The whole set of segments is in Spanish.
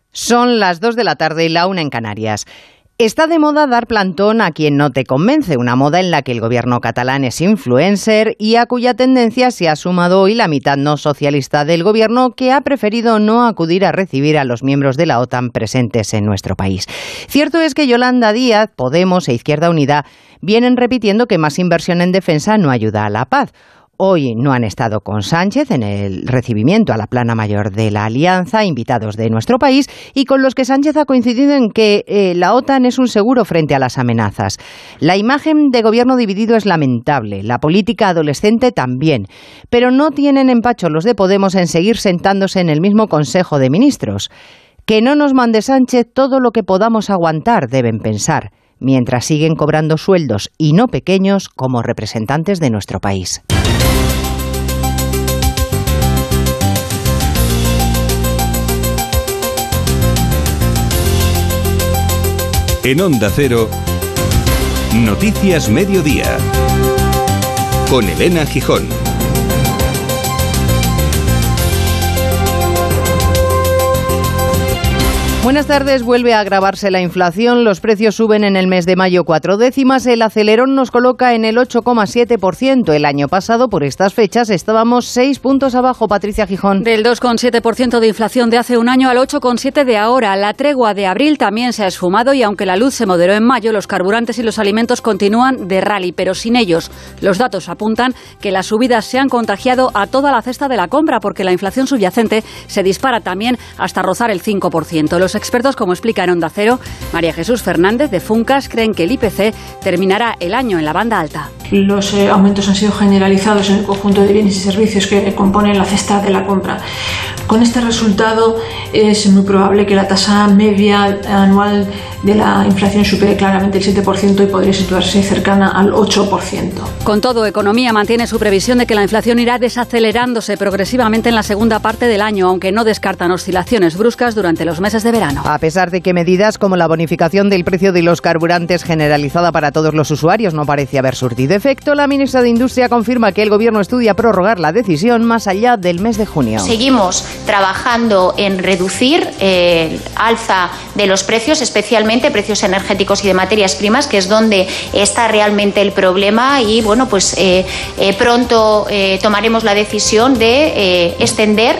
Son las 2 de la tarde y la 1 en Canarias. Está de moda dar plantón a quien no te convence, una moda en la que el gobierno catalán es influencer y a cuya tendencia se ha sumado hoy la mitad no socialista del gobierno, que ha preferido no acudir a recibir a los miembros de la OTAN presentes en nuestro país. Cierto es que Yolanda Díaz, Podemos e Izquierda Unida vienen repitiendo que más inversión en defensa no ayuda a la paz. Hoy no han estado con Sánchez en el recibimiento a la plana mayor de la Alianza, invitados de nuestro país, y con los que Sánchez ha coincidido en que la OTAN es un seguro frente a las amenazas. La imagen de gobierno dividido es lamentable, la política adolescente también, pero no tienen empacho los de Podemos en seguir sentándose en el mismo Consejo de Ministros. Que no nos mande Sánchez todo lo que podamos aguantar, deben pensar, mientras siguen cobrando sueldos, y no pequeños, como representantes de nuestro país. En Onda Cero, Noticias Mediodía, con Elena Gijón. Buenas tardes. Vuelve a agravarse la inflación. Los precios suben en el mes de mayo 4 décimas. El acelerón nos coloca en el 8,7%. El año pasado, por estas fechas, estábamos 6 puntos abajo. Patricia Gijón. Del 2,7% de inflación de hace un año al 8,7% de ahora. La tregua de abril también se ha esfumado y aunque la luz se moderó en mayo, los carburantes y los alimentos continúan de rally, pero sin ellos. Los datos apuntan que las subidas se han contagiado a toda la cesta de la compra porque la inflación subyacente se dispara también hasta rozar el 5%. Los expertos, como explica en Onda Cero María Jesús Fernández de Funcas, creen que el IPC terminará el año en la banda alta. Los aumentos han sido generalizados en el conjunto de bienes y servicios que componen la cesta de la compra. Con este resultado es muy probable que la tasa media anual de la inflación supere claramente el 7% y podría situarse cercana al 8%. Con todo, Economía mantiene su previsión de que la inflación irá desacelerándose progresivamente en la segunda parte del año, aunque no descartan oscilaciones bruscas durante los meses de verano. A pesar de que medidas como la bonificación del precio de los carburantes generalizada para todos los usuarios no parece haber surtido efecto, la ministra de Industria confirma que el Gobierno estudia prorrogar la decisión más allá del mes de junio. Seguimos trabajando en reducir el alza de los precios, especialmente precios energéticos y de materias primas, que es donde está realmente el problema, y bueno, pues pronto tomaremos la decisión de extender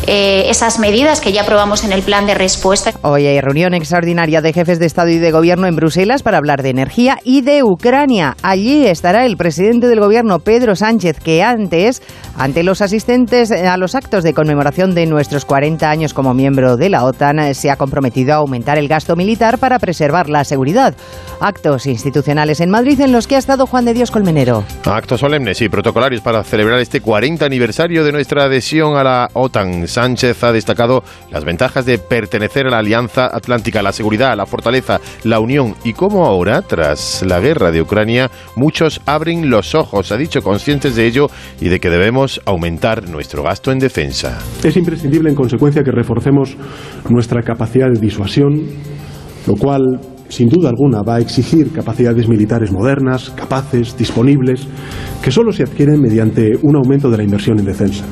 esas medidas que ya aprobamos en el plan de respuesta. Hoy hay reunión extraordinaria de jefes de Estado y de Gobierno en Bruselas para hablar de energía y de Ucrania. Allí estará el presidente del Gobierno, Pedro Sánchez, que antes, ante los asistentes a los actos de conmemoración de nuestros 40 años como miembro de la OTAN, se ha comprometido a aumentar el gasto militar para preservar la seguridad. Actos institucionales en Madrid en los que ha estado Juan de Dios Colmenero. Actos solemnes y protocolarios para celebrar este 40 aniversario de nuestra adhesión a la OTAN. Sánchez ha destacado las ventajas de pertenecer a la Alianza Atlántica, la seguridad, la fortaleza, la unión y cómo ahora, tras la guerra de Ucrania, muchos abren los ojos, ha dicho, conscientes de ello y de que debemos aumentar nuestro gasto en defensa. Es imprescindible, en consecuencia, que reforcemos nuestra capacidad de disuasión, lo cual, sin duda alguna, va a exigir capacidades militares modernas, capaces, disponibles, que solo se adquieren mediante un aumento de la inversión en defensa.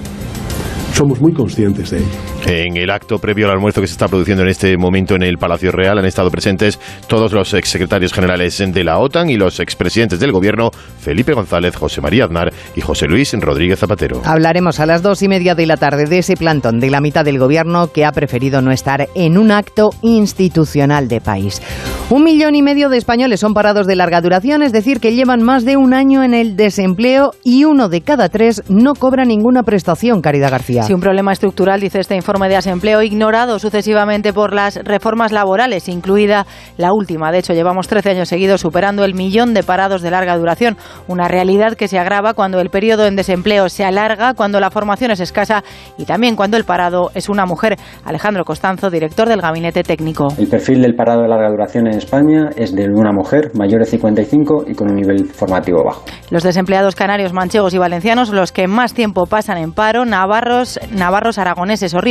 Somos muy conscientes de ello. En el acto previo al almuerzo que se está produciendo en este momento en el Palacio Real han estado presentes todos los exsecretarios generales de la OTAN y los expresidentes del Gobierno, Felipe González, José María Aznar y José Luis Rodríguez Zapatero. Hablaremos a las 2:30 de la tarde de ese plantón de la mitad del Gobierno que ha preferido no estar en un acto institucional de país. 1,5 millones de españoles son parados de larga duración, es decir, que llevan más de un año en el desempleo y 1 de cada 3 no cobra ninguna prestación, Caridad García. Sí, un problema estructural, dice este informe de Asempleo, ignorado sucesivamente por las reformas laborales, incluida la última. De hecho, llevamos 13 años seguidos superando el 1 millón de parados de larga duración, una realidad que se agrava cuando el periodo en desempleo se alarga, cuando la formación es escasa y también cuando el parado es una mujer. Alejandro Costanzo, director del Gabinete Técnico. El perfil del parado de larga duración en España es de una mujer mayor de 55 y con un nivel formativo bajo. Los desempleados canarios, manchegos y valencianos, los que más tiempo pasan en paro, navarros, aragoneses o riojanos,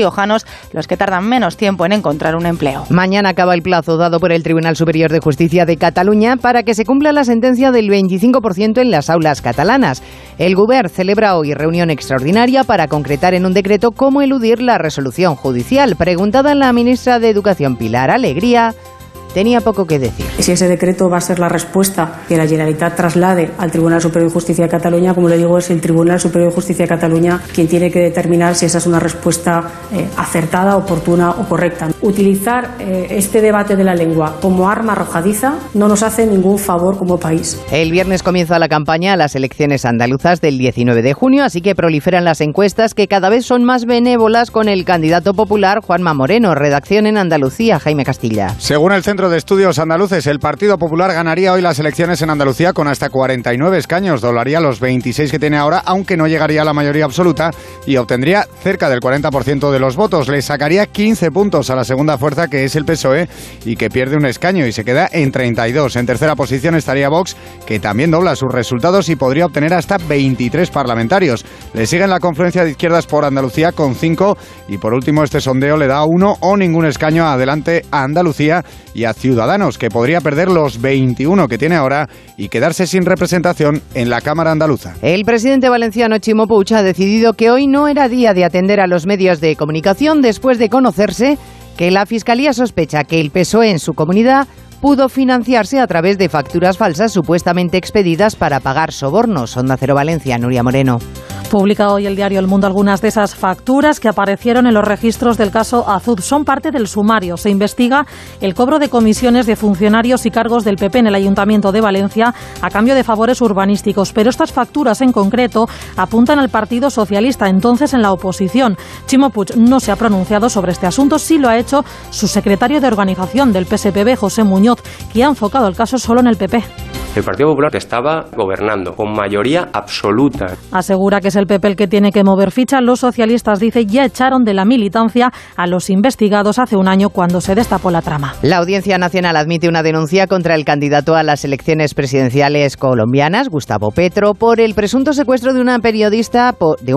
riojanos los que tardan menos tiempo en encontrar un empleo. Mañana acaba el plazo dado por el Tribunal Superior de Justicia de Cataluña para que se cumpla la sentencia del 25% en las aulas catalanas. El Govern celebra hoy reunión extraordinaria para concretar en un decreto cómo eludir la resolución judicial. Preguntada la ministra de Educación, Pilar Alegría, tenía poco que decir. Si ese decreto va a ser la respuesta que la Generalitat traslade al Tribunal Superior de Justicia de Cataluña, como le digo, es el Tribunal Superior de Justicia de Cataluña quien tiene que determinar si esa es una respuesta acertada, oportuna o correcta. Utilizar este debate de la lengua como arma arrojadiza no nos hace ningún favor como país. El viernes comienza la campaña a las elecciones andaluzas del 19 de junio, así que proliferan las encuestas que cada vez son más benévolas con el candidato popular Juanma Moreno. Redacción en Andalucía, Jaime Castilla. Según el Centro de Estudios Andaluces, el Partido Popular ganaría hoy las elecciones en Andalucía con hasta 49 escaños, doblaría los 26 que tiene ahora, aunque no llegaría a la mayoría absoluta y obtendría cerca del 40% de los votos. Le sacaría 15 puntos a la segunda fuerza, que es el PSOE, y que pierde un escaño y se queda en 32. En tercera posición estaría Vox, que también dobla sus resultados y podría obtener hasta 23 parlamentarios. Le siguen la confluencia de izquierdas por Andalucía con 5 y por último este sondeo le da 1 o ningún escaño adelante a Andalucía y a Ciudadanos, que podría perder los 21 que tiene ahora y quedarse sin representación en la Cámara andaluza. El presidente valenciano Chimo Puig ha decidido que hoy no era día de atender a los medios de comunicación después de conocerse que la Fiscalía sospecha que el PSOE en su comunidad pudo financiarse a través de facturas falsas supuestamente expedidas para pagar sobornos. Onda Cero Valencia, Nuria Moreno. Publica hoy el diario El Mundo algunas de esas facturas que aparecieron en los registros del caso Azud. Son parte del sumario. Se investiga el cobro de comisiones de funcionarios y cargos del PP en el Ayuntamiento de Valencia a cambio de favores urbanísticos. Pero estas facturas en concreto apuntan al Partido Socialista, entonces en la oposición. Chimo Puig no se ha pronunciado sobre este asunto. Sí lo ha hecho su secretario de organización del PSPB, José Muñoz, que ha enfocado el caso solo en el PP. El Partido Popular estaba gobernando con mayoría absoluta. Asegura que es el PP el que tiene que mover ficha. Los socialistas, dice, ya echaron de la militancia a los investigados hace un año cuando se destapó la trama. La Audiencia Nacional admite una denuncia contra el candidato a las elecciones presidenciales colombianas, Gustavo Petro, por el presunto secuestro de un periodista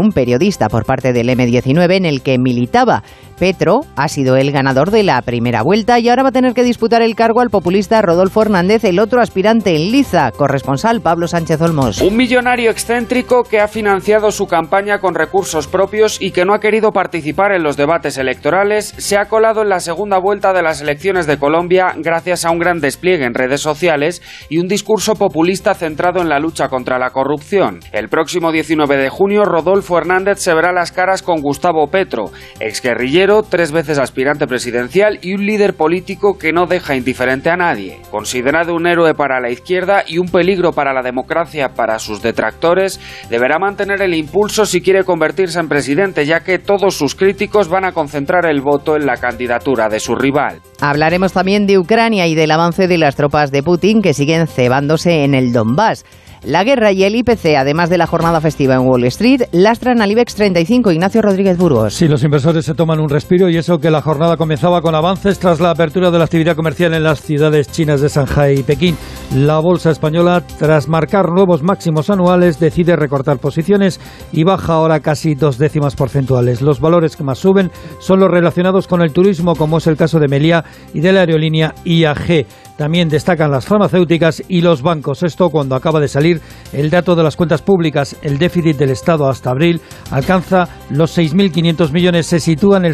por parte del M-19 en el que militaba. Petro ha sido el ganador de la primera vuelta y ahora va a tener que disputar el cargo al populista Rodolfo Hernández, el otro aspirante en liza. Corresponsal Pablo Sánchez Olmos. Un millonario excéntrico que ha financiado su campaña con recursos propios y que no ha querido participar en los debates electorales, se ha colado en la segunda vuelta de las elecciones de Colombia gracias a un gran despliegue en redes sociales y un discurso populista centrado en la lucha contra la corrupción. El próximo 19 de junio, Rodolfo Hernández se verá las caras con Gustavo Petro, exguerrillero, 3 veces aspirante presidencial y un líder político que no deja indiferente a nadie. Considerado un héroe para la izquierda y un peligro para la democracia para sus detractores, deberá mantener el impulso si quiere convertirse en presidente, ya que todos sus críticos van a concentrar el voto en la candidatura de su rival. Hablaremos también de Ucrania y del avance de las tropas de Putin que siguen cebándose en el Donbass. La guerra y el IPC, además de la jornada festiva en Wall Street, lastran al IBEX 35. Ignacio Rodríguez Burgos. Sí, los inversores se toman un respiro y eso que la jornada comenzaba con avances tras la apertura de la actividad comercial en las ciudades chinas de Shanghái y Pekín. La bolsa española, tras marcar nuevos máximos anuales, decide recortar posiciones y baja ahora casi 2 décimas porcentuales. Los valores que más suben son los relacionados con el turismo, como es el caso de Meliá y de la aerolínea IAG. También destacan las farmacéuticas y los bancos. Esto cuando acaba de salir el dato de las cuentas públicas. El déficit del Estado hasta abril alcanza los 6.500 millones, se sitúa en el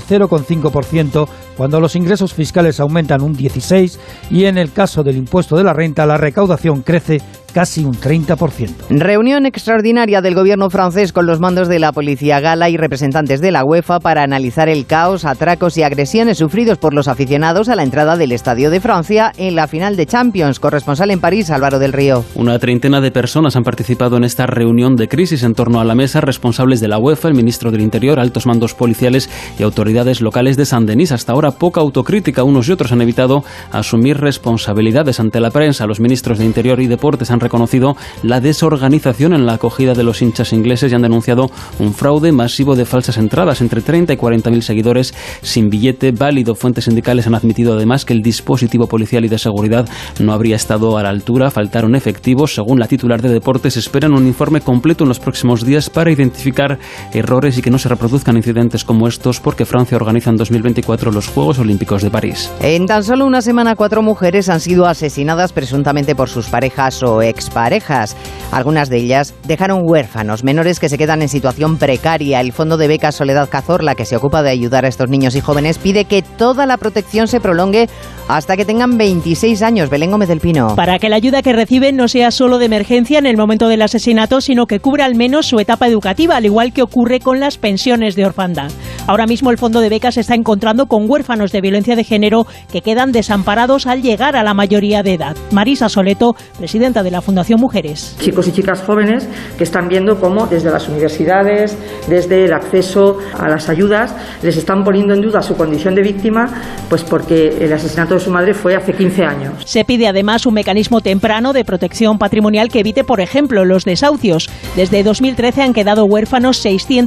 0,5%, cuando los ingresos fiscales aumentan un 16% y en el caso del impuesto de la renta la recaudación crece casi un 30%. Reunión extraordinaria del gobierno francés con los mandos de la policía gala y representantes de la UEFA para analizar el caos, atracos y agresiones sufridos por los aficionados a la entrada del Estadio de Francia en la final de Champions. Corresponsal en París, Álvaro del Río. Una treintena de personas han participado en esta reunión de crisis en torno a la mesa, responsables de la UEFA, el ministro del Interior, altos mandos policiales y autoridades locales de Saint-Denis. Hasta ahora poca autocrítica, unos y otros han evitado asumir responsabilidades ante la prensa. Los ministros de Interior y Deportes han reconocido la desorganización en la acogida de los hinchas ingleses y han denunciado un fraude masivo de falsas entradas, entre 30 y 40.000 seguidores sin billete válido. Fuentes sindicales han admitido además que el dispositivo policial y de seguridad no habría estado a la altura, faltaron efectivos. Según la titular de Deportes, esperan un informe completo en los próximos días para identificar errores y que no se reproduzcan incidentes como estos, porque Francia organiza en 2024 los Juegos Olímpicos de París. En tan solo una semana, 4 mujeres han sido asesinadas presuntamente por sus parejas o exparejas. Algunas de ellas dejaron huérfanos, menores que se quedan en situación precaria. El Fondo de Becas Soledad Cazorla, que se ocupa de ayudar a estos niños y jóvenes, pide que toda la protección se prolongue hasta que tengan 26 años. Belén Gómez del Pino. Para que la ayuda que reciben no sea solo de emergencia en el momento del asesinato, sino que cubra al menos su etapa educativa, al igual que ocurre con las pensiones de orfandad. Ahora mismo el Fondo de Becas se está encontrando con huérfanos de violencia de género que quedan desamparados al llegar a la mayoría de edad. Marisa Soleto, presidenta de la Fundación Mujeres. Chicos y chicas jóvenes que están viendo cómo desde las universidades, desde el acceso a las ayudas, les están poniendo en duda su condición de víctima, pues porque el asesinato de su madre fue hace 15 años. Se pide además un mecanismo temprano de protección patrimonial que evite, por ejemplo, los desahucios. Desde 2013 han quedado huérfanos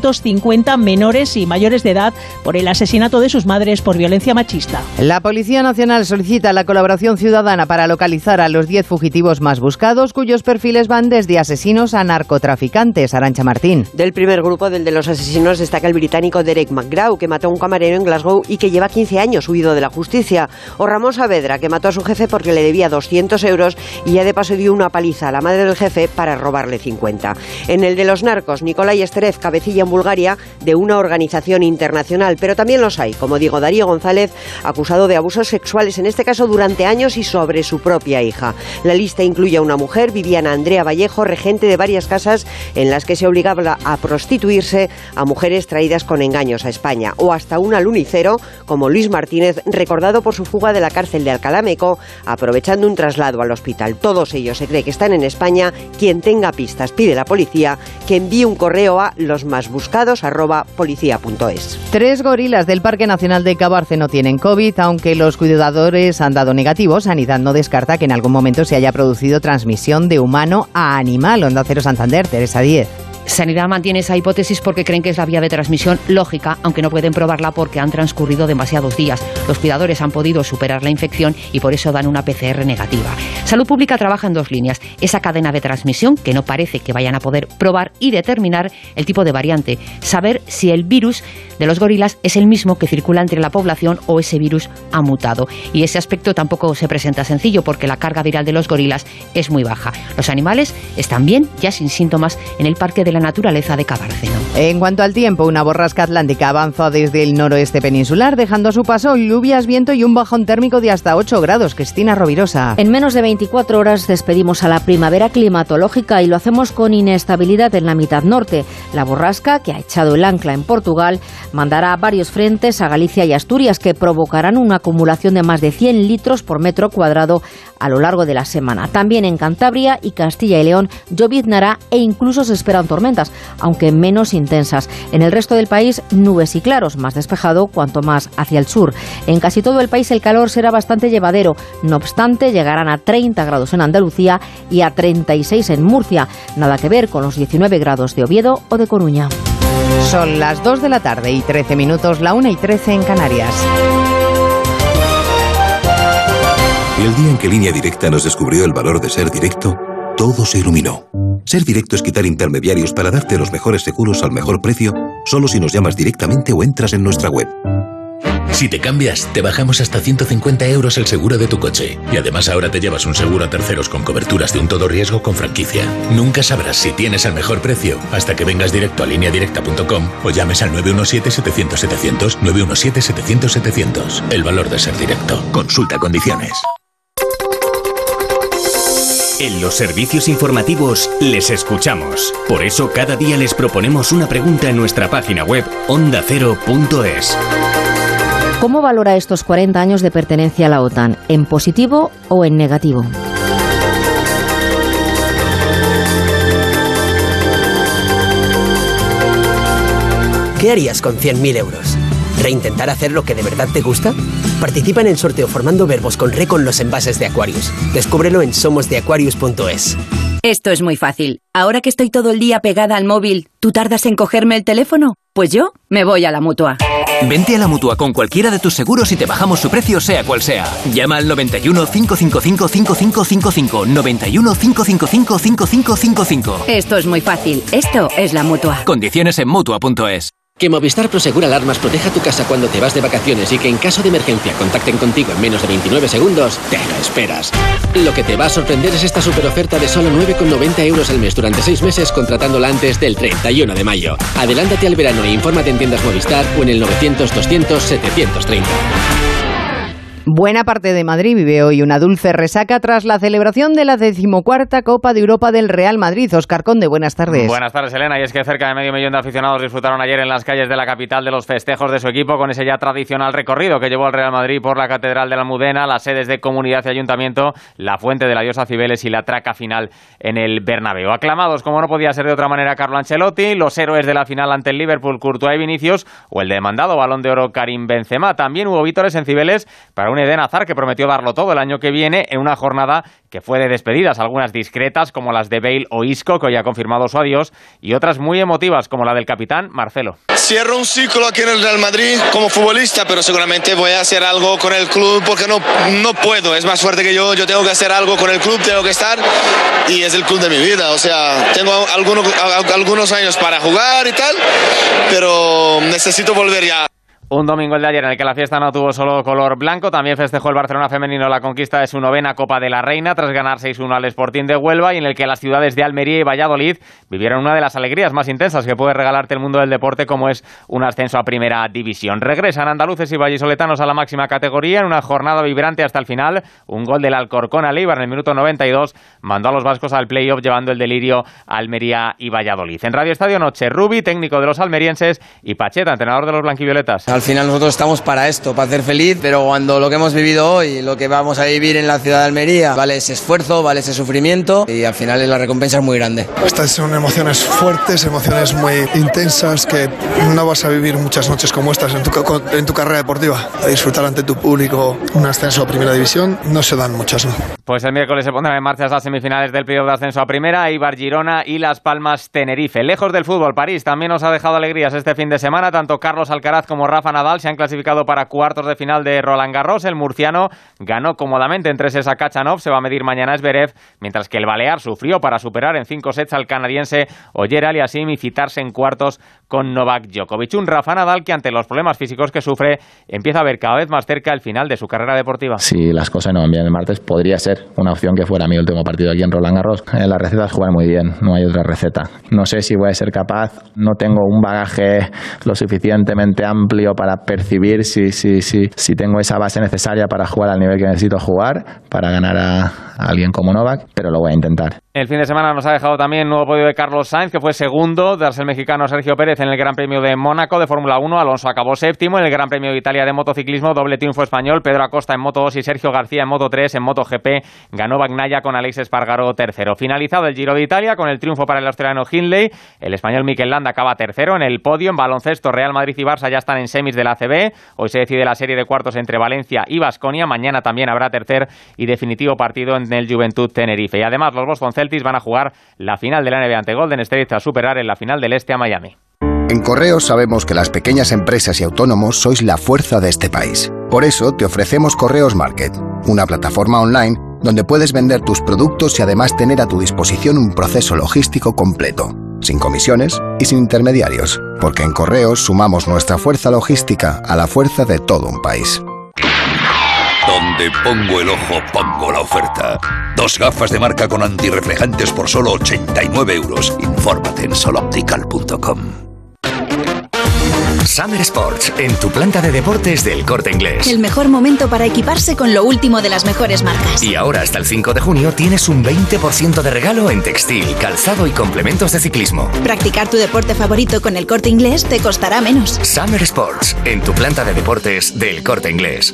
650 menores y mayores de edad por el asesinato de sus madres por violencia machista. La Policía Nacional solicita la colaboración ciudadana para localizar a los 10 fugitivos más buscados, cuyos perfiles van desde asesinos a narcotraficantes. Arantxa Martín. Del primer grupo, del de los asesinos, destaca el británico Derek McGraw, que mató a un camarero en Glasgow y que lleva 15 años huido de la justicia. O Ramón Saavedra, que mató a su jefe porque le debía 200 euros y ya de paso dio una paliza a la madre del jefe para robarle 50. En el de los narcos, Nikolai Esterev, cabecilla en Bulgaria de una organización internacional, pero también los hay, como digo, Darío González, acusado de abusos sexuales, en este caso durante años y sobre su propia hija. La lista incluye a una mujer, Viviana Andrea Vallejo, regente de varias casas en las que se obligaba a prostituirse a mujeres traídas con engaños a España, o hasta un alunicero como Luis Martínez, recordado por su fuga de la cárcel de Alcalá Meco, aprovechando un traslado al hospital. Todos ellos se cree que están en España. Quien tenga pistas pide a la policía que envíe un correo a losmasbuscados@policia.es. 3 gorilas del Parque Nacional de Cabarce no tienen COVID, aunque los cuidadores han dado negativo. Sanidad no descarta que en algún momento se haya producido transmisión de humano a animal. Onda Cero Santander, Teresa Díez. Sanidad mantiene esa hipótesis porque creen que es la vía de transmisión lógica, aunque no pueden probarla porque han transcurrido demasiados días. Los cuidadores han podido superar la infección y por eso dan una PCR negativa. Salud Pública trabaja en 2 líneas. Esa cadena de transmisión, que no parece que vayan a poder probar, y determinar el tipo de variante. Saber si el virus de los gorilas es el mismo que circula entre la población o ese virus ha mutado. Y ese aspecto tampoco se presenta sencillo porque la carga viral de los gorilas es muy baja. Los animales están bien, ya sin síntomas, en el Parque de la Naturaleza de Cabárceno. En cuanto al tiempo, una borrasca atlántica avanza desde el noroeste peninsular, dejando a su paso lluvias, viento y un bajón térmico de hasta 8 grados. Cristina Rovirosa. En menos de 24 horas despedimos a la primavera climatológica y lo hacemos con inestabilidad en la mitad norte. La borrasca, que ha echado el ancla en Portugal, mandará varios frentes a Galicia y Asturias que provocarán una acumulación de más de 100 litros por metro cuadrado a lo largo de la semana. También en Cantabria y Castilla y León lloviznará e incluso se esperan tormentas, aunque menos intensas. En el resto del país, nubes y claros, más despejado cuanto más hacia el sur. En casi todo el país el calor será bastante llevadero. No obstante, llegarán a 30 grados en Andalucía y a 36 en Murcia. Nada que ver con los 19 grados de Oviedo o de Coruña. Son las 2 de la tarde y 13 minutos, la 1:13 en Canarias. El día en que Línea Directa nos descubrió el valor de ser directo, todo se iluminó. Ser directo es quitar intermediarios para darte los mejores seguros al mejor precio, solo si nos llamas directamente o entras en nuestra web. Si te cambias, te bajamos hasta 150 euros el seguro de tu coche. Y además ahora te llevas un seguro a terceros con coberturas de un todo riesgo con franquicia. Nunca sabrás si tienes el mejor precio hasta que vengas directo a lineadirecta.com o llames al 917-700-700, 917-700-700. El valor de ser directo. Consulta condiciones. En los servicios informativos les escuchamos. Por eso cada día les proponemos una pregunta en nuestra página web ondacero.es. ¿Cómo valora estos 40 años de pertenencia a la OTAN? ¿En positivo o en negativo? ¿Qué harías con 100.000 euros? ¿Reintentar hacer lo que de verdad te gusta? Participa en el sorteo formando verbos con re con los envases de Aquarius. Descúbrelo en somosdeaquarius.es. Esto es muy fácil. Ahora que estoy todo el día pegada al móvil, ¿tú tardas en cogerme el teléfono? Pues yo me voy a la Mutua. Vente a la Mutua con cualquiera de tus seguros y te bajamos su precio sea cual sea. Llama al 91 555 5555. 91 555 5555. Esto es muy fácil. Esto es la Mutua. Condiciones en Mutua.es. Que Movistar Prosegur Alarmas proteja tu casa cuando te vas de vacaciones y que en caso de emergencia contacten contigo en menos de 29 segundos, te lo esperas. Lo que te va a sorprender es esta superoferta de solo 9,90 euros al mes durante 6 meses contratándola antes del 31 de mayo. Adelántate al verano e infórmate en tiendas Movistar o en el 900 200 730. Buena parte de Madrid vive hoy una dulce resaca tras la celebración de la 14ª Copa de Europa del Real Madrid. Óscar Conde, buenas tardes. Buenas tardes, Elena. Y es que cerca de 500.000 de aficionados disfrutaron ayer en las calles de la capital de los festejos de su equipo con ese ya tradicional recorrido que llevó al Real Madrid por la Catedral de la Almudena, las sedes de Comunidad y Ayuntamiento, la Fuente de la Diosa Cibeles y la traca final en el Bernabéu. Aclamados, como no podía ser de otra manera, Carlo Ancelotti, los héroes de la final ante el Liverpool, Courtois y Vinicius, o el demandado Balón de Oro Karim Benzema. También hubo vítores en Cibeles para un Eden Hazard que prometió darlo todo el año que viene en una jornada que fue de despedidas, algunas discretas como las de Bale o Isco, que hoy ha confirmado su adiós, y otras muy emotivas como la del capitán Marcelo. Cierro un ciclo aquí en el Real Madrid como futbolista, pero seguramente voy a hacer algo con el club porque no puedo, es más fuerte que yo tengo que hacer algo con el club, tengo que estar y es el club de mi vida, o sea, tengo algunos años para jugar y tal, pero necesito volver ya. Un domingo el de ayer en el que la fiesta no tuvo solo color blanco, también festejó el Barcelona femenino la conquista de su 9ª Copa de la Reina tras ganar 6-1 al Sporting de Huelva y en el que las ciudades de Almería y Valladolid vivieron una de las alegrías más intensas que puede regalarte el mundo del deporte como es un ascenso a Primera División. Regresan andaluces y vallisoletanos a la máxima categoría en una jornada vibrante hasta el final. Un gol del Alcorcón al Eibar en el minuto 92 mandó a los vascos al play-off llevando el delirio a Almería y Valladolid. En Radio Estadio Noche, Rubi, técnico de los almerienses, y Pacheta, entrenador de los blanquivioletas. Al final nosotros estamos para esto, para hacer feliz, pero cuando lo que hemos vivido hoy, lo que vamos a vivir en la ciudad de Almería, vale ese esfuerzo, vale ese sufrimiento y al final la recompensa es muy grande. Estas son emociones fuertes, emociones muy intensas que no vas a vivir muchas noches como estas en tu carrera deportiva. A disfrutar ante tu público un ascenso a Primera División no se dan muchas, ¿no? Pues el miércoles se pondrán en marcha las semifinales del playoff de ascenso a Primera, Eibar Girona y Las Palmas Tenerife. Lejos del fútbol, París también nos ha dejado alegrías este fin de semana. Tanto Carlos Alcaraz como Rafa Nadal se han clasificado para cuartos de final de Roland Garros. El murciano ganó cómodamente en 3 sets a Khachanov, se va a medir mañana a Zverev, mientras que el balear sufrió para superar en 5 sets al canadiense Oyer Aliassime y citarse en cuartos con Novak Djokovic. Un Rafa Nadal que ante los problemas físicos que sufre empieza a ver cada vez más cerca el final de su carrera deportiva. Si las cosas no van bien el martes, podría ser una opción que fuera mi último partido aquí en Roland Garros. La receta es jugar muy bien, no hay otra receta. No sé si voy a ser capaz, no tengo un bagaje lo suficientemente amplio para percibir si tengo esa base necesaria para jugar al nivel que necesito jugar, para ganar a alguien como Novak, pero lo voy a intentar. El fin de semana nos ha dejado también nuevo podio de Carlos Sainz, que fue segundo tras el mexicano Sergio Pérez en el Gran Premio de Mónaco de Fórmula 1. Alonso acabó séptimo en el Gran Premio de Italia de motociclismo, doble triunfo español. Pedro Acosta en Moto 2 y Sergio García en Moto 3. En MotoGP ganó Bagnaia con Alex Espargaró tercero. Finalizado el Giro de Italia con el triunfo para el australiano Hindley. El español Mikel Landa acaba tercero en el podio. En baloncesto, Real Madrid y Barça ya están en semis de la ACB. Hoy se decide la serie de cuartos entre Valencia y Baskonia. Mañana también habrá tercer y definitivo partido en el Juventud Tenerife. Y además los Boston Celtics van a jugar la final de la NBA ante Golden State tras superar en la final del Este a Miami. En Correos sabemos que las pequeñas empresas y autónomos sois la fuerza de este país. Por eso te ofrecemos Correos Market, una plataforma online donde puedes vender tus productos y además tener a tu disposición un proceso logístico completo, sin comisiones y sin intermediarios, porque en Correos sumamos nuestra fuerza logística a la fuerza de todo un país. Donde pongo el ojo, pongo la oferta. 2 gafas de marca con antirreflejantes por solo 89 euros. Infórmate en soloptical.com. Summer Sports, en tu planta de deportes del Corte Inglés. El mejor momento para equiparse con lo último de las mejores marcas. Y ahora hasta el 5 de junio tienes un 20% de regalo en textil, calzado y complementos de ciclismo. Practicar tu deporte favorito con el Corte Inglés te costará menos. Summer Sports, en tu planta de deportes del Corte Inglés.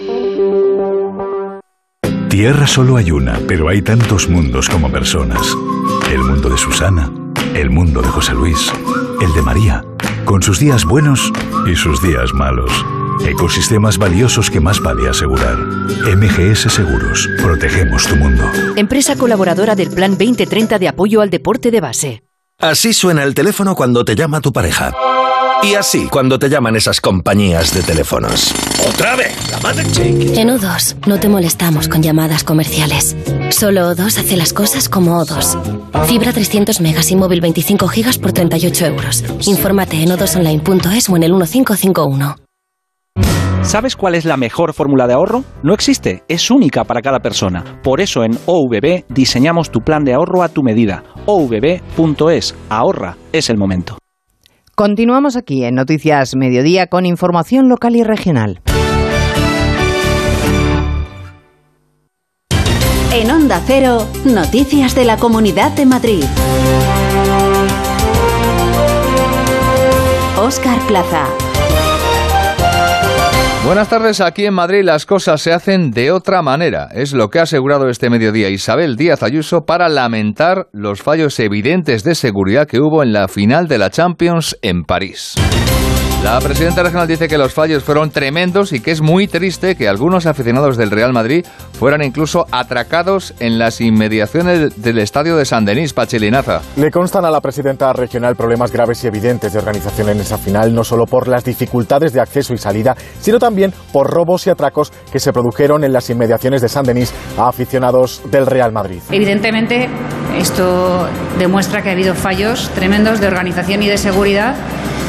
Tierra solo hay una, pero hay tantos mundos como personas. El mundo de Susana, el mundo de José Luis, el de María, con sus días buenos y sus días malos. Ecosistemas valiosos que más vale asegurar. MGS Seguros. Protegemos tu mundo. Empresa colaboradora del Plan 2030 de apoyo al deporte de base. Así suena el teléfono cuando te llama tu pareja. Y así cuando te llaman esas compañías de teléfonos. ¡Otra vez! ¡La madre chiquis! En O2 no te molestamos con llamadas comerciales. Solo O2 hace las cosas como O2. Fibra 300 megas y móvil 25 gigas por 38 euros. Infórmate en o2online.es o en el 1551. ¿Sabes cuál es la mejor fórmula de ahorro? No existe, es única para cada persona. Por eso en OVB diseñamos tu plan de ahorro a tu medida. ovb.es. Ahorra, es el momento. Continuamos aquí en Noticias Mediodía con información local y regional. En Onda Cero, noticias de la Comunidad de Madrid. Óscar Plaza. Buenas tardes. Aquí en Madrid las cosas se hacen de otra manera. Es lo que ha asegurado este mediodía Isabel Díaz Ayuso para lamentar los fallos evidentes de seguridad que hubo en la final de la Champions en París. La presidenta regional dice que los fallos fueron tremendos y que es muy triste que algunos aficionados del Real Madrid fueran incluso atracados en las inmediaciones del estadio de San Denis. Pachilinaza. Le constan a la presidenta regional problemas graves y evidentes de organización en esa final, no solo por las dificultades de acceso y salida, sino también por robos y atracos que se produjeron en las inmediaciones de San Denis a aficionados del Real Madrid. Evidentemente, esto demuestra que ha habido fallos tremendos de organización y de seguridad.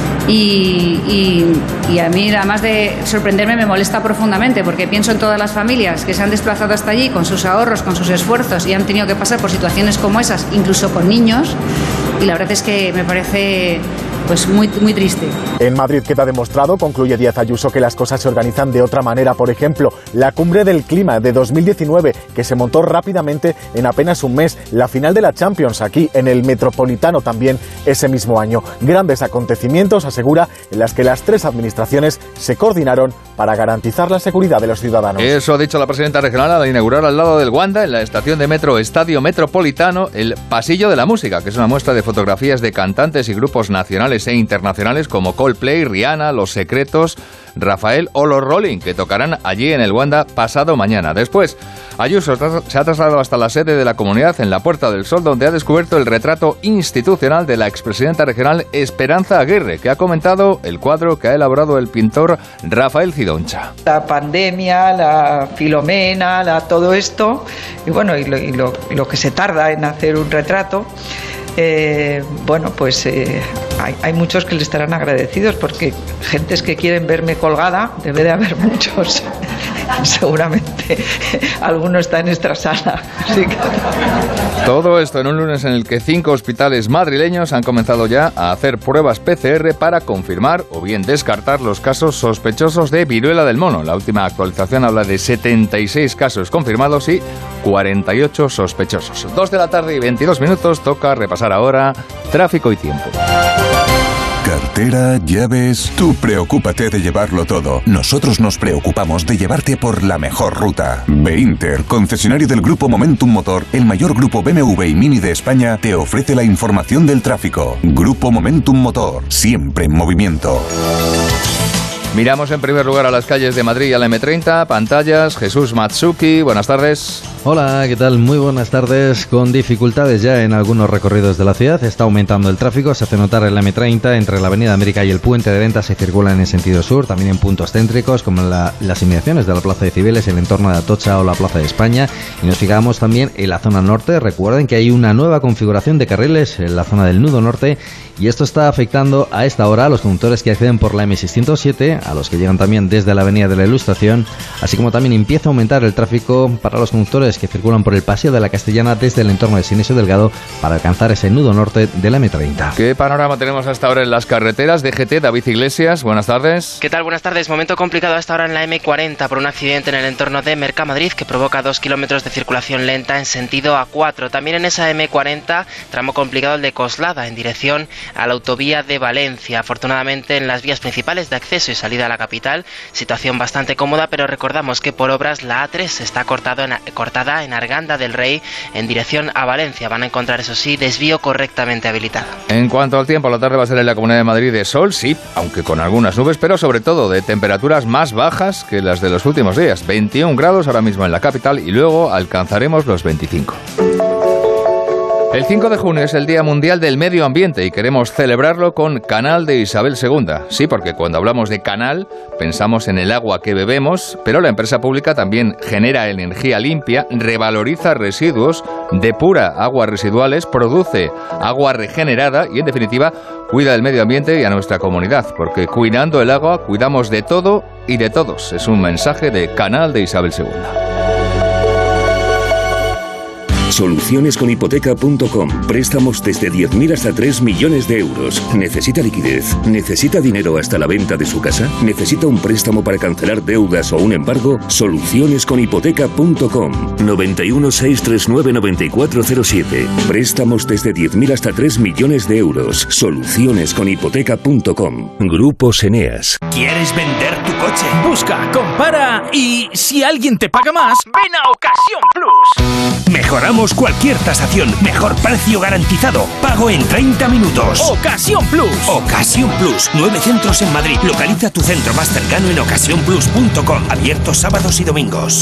Y a mí, además de sorprenderme, me molesta profundamente porque pienso en todas las familias que se han desplazado hasta allí con sus ahorros, con sus esfuerzos y han tenido que pasar por situaciones como esas, incluso con niños, y la verdad es que me parece pues muy triste. En Madrid queda demostrado, concluye Díaz Ayuso, que las cosas se organizan de otra manera. Por ejemplo, la Cumbre del Clima de 2019, que se montó rápidamente en apenas un mes. La final de la Champions aquí en el Metropolitano también ese mismo año. Grandes acontecimientos, asegura, en las que las tres administraciones se coordinaron para garantizar la seguridad de los ciudadanos. Eso ha dicho la presidenta regional al inaugurar al lado del Wanda, en la estación de metro Estadio Metropolitano, el Pasillo de la Música, que es una muestra de fotografías de cantantes y grupos nacionales e internacionales como Coldplay, Rihanna, Los Secretos, Rafael o los Rolling, que tocarán allí en el Wanda pasado mañana. Después, Ayuso se ha trasladado hasta la sede de la comunidad en la Puerta del Sol, donde ha descubierto el retrato institucional de la expresidenta regional Esperanza Aguirre, que ha comentado el cuadro que ha elaborado el pintor Rafael Cidoncha. La pandemia, la Filomena, todo esto, y bueno, y lo que se tarda en hacer un retrato. Hay muchos que le estarán agradecidos porque gentes que quieren verme colgada, debe de haber muchos. Seguramente alguno está en esta sala. Así que... Todo esto en un lunes en el que 5 hospitales madrileños han comenzado ya a hacer pruebas PCR para confirmar o bien descartar los casos sospechosos de viruela del mono. La última actualización habla de 76 casos confirmados y 48 sospechosos. 2 de la tarde y 22 minutos, toca repasar ahora tráfico y tiempo. Cartera, llaves... Tú preocúpate de llevarlo todo. Nosotros nos preocupamos de llevarte por la mejor ruta. Beinter, concesionario del Grupo Momentum Motor, el mayor grupo BMW y Mini de España, te ofrece la información del tráfico. Grupo Momentum Motor, siempre en movimiento. Miramos en primer lugar a las calles de Madrid y a la M30, pantallas, Jesús Matsuki, buenas tardes. Hola, ¿qué tal? Muy buenas tardes. Con dificultades ya en algunos recorridos de la ciudad, está aumentando el tráfico, se hace notar en la M30, entre la Avenida América y el Puente de Ventas se circula en el sentido sur, también en puntos céntricos como las inmediaciones de la Plaza de Cibeles, el entorno de Atocha o la Plaza de España, y nos fijamos también en la zona norte. Recuerden que hay una nueva configuración de carriles en la zona del nudo norte y esto está afectando a esta hora a los conductores que acceden por la M607, a los que llegan también desde la Avenida de la Ilustración, así como también empieza a aumentar el tráfico para los conductores que circulan por el Paseo de la Castellana desde el entorno de Sinesio Delgado para alcanzar ese nudo norte de la M30. ¿Qué panorama tenemos hasta ahora en las carreteras? DGT, David Iglesias, buenas tardes. ¿Qué tal? Buenas tardes. Momento complicado hasta ahora en la M40 por un accidente en el entorno de Mercamadrid que provoca 2 kilómetros de circulación lenta en sentido A4. También en esa M40, tramo complicado el de Coslada en dirección a la autovía de Valencia. Afortunadamente en las vías principales de acceso y salida salida a la capital, situación bastante cómoda, pero recordamos que por obras la A3 está cortada en Arganda del Rey en dirección a Valencia. Van a encontrar, eso sí, desvío correctamente habilitado. En cuanto al tiempo, la tarde va a ser en la Comunidad de Madrid de sol, sí, aunque con algunas nubes, pero sobre todo de temperaturas más bajas que las de los últimos días. 21 grados ahora mismo en la capital y luego alcanzaremos los 25. El 5 de junio es el Día Mundial del Medio Ambiente y queremos celebrarlo con Canal de Isabel II. Sí, porque cuando hablamos de canal pensamos en el agua que bebemos, pero la empresa pública también genera energía limpia, revaloriza residuos, depura aguas residuales, produce agua regenerada y, en definitiva, cuida del medio ambiente y a nuestra comunidad, porque cuidando el agua cuidamos de todo y de todos. Es un mensaje de Canal de Isabel II. Solucionesconhipoteca.com. Préstamos desde 10.000 hasta 3 millones de euros. ¿Necesita liquidez? ¿Necesita dinero hasta la venta de su casa? ¿Necesita un préstamo para cancelar deudas o un embargo? Solucionesconhipoteca.com. 91 639 9407. Préstamos desde 10.000 hasta 3 millones de euros. Solucionesconhipoteca.com. Grupos Eneas. ¿Quieres vender tu coche? Busca, compara y si alguien te paga más, ven a Ocasión Plus. Mejoramos cualquier tasación. Mejor precio garantizado. Pago en 30 minutos. Ocasión Plus. Ocasión Plus. 9 centros en Madrid. Localiza tu centro más cercano en ocasiónplus.com. Abierto sábados y domingos.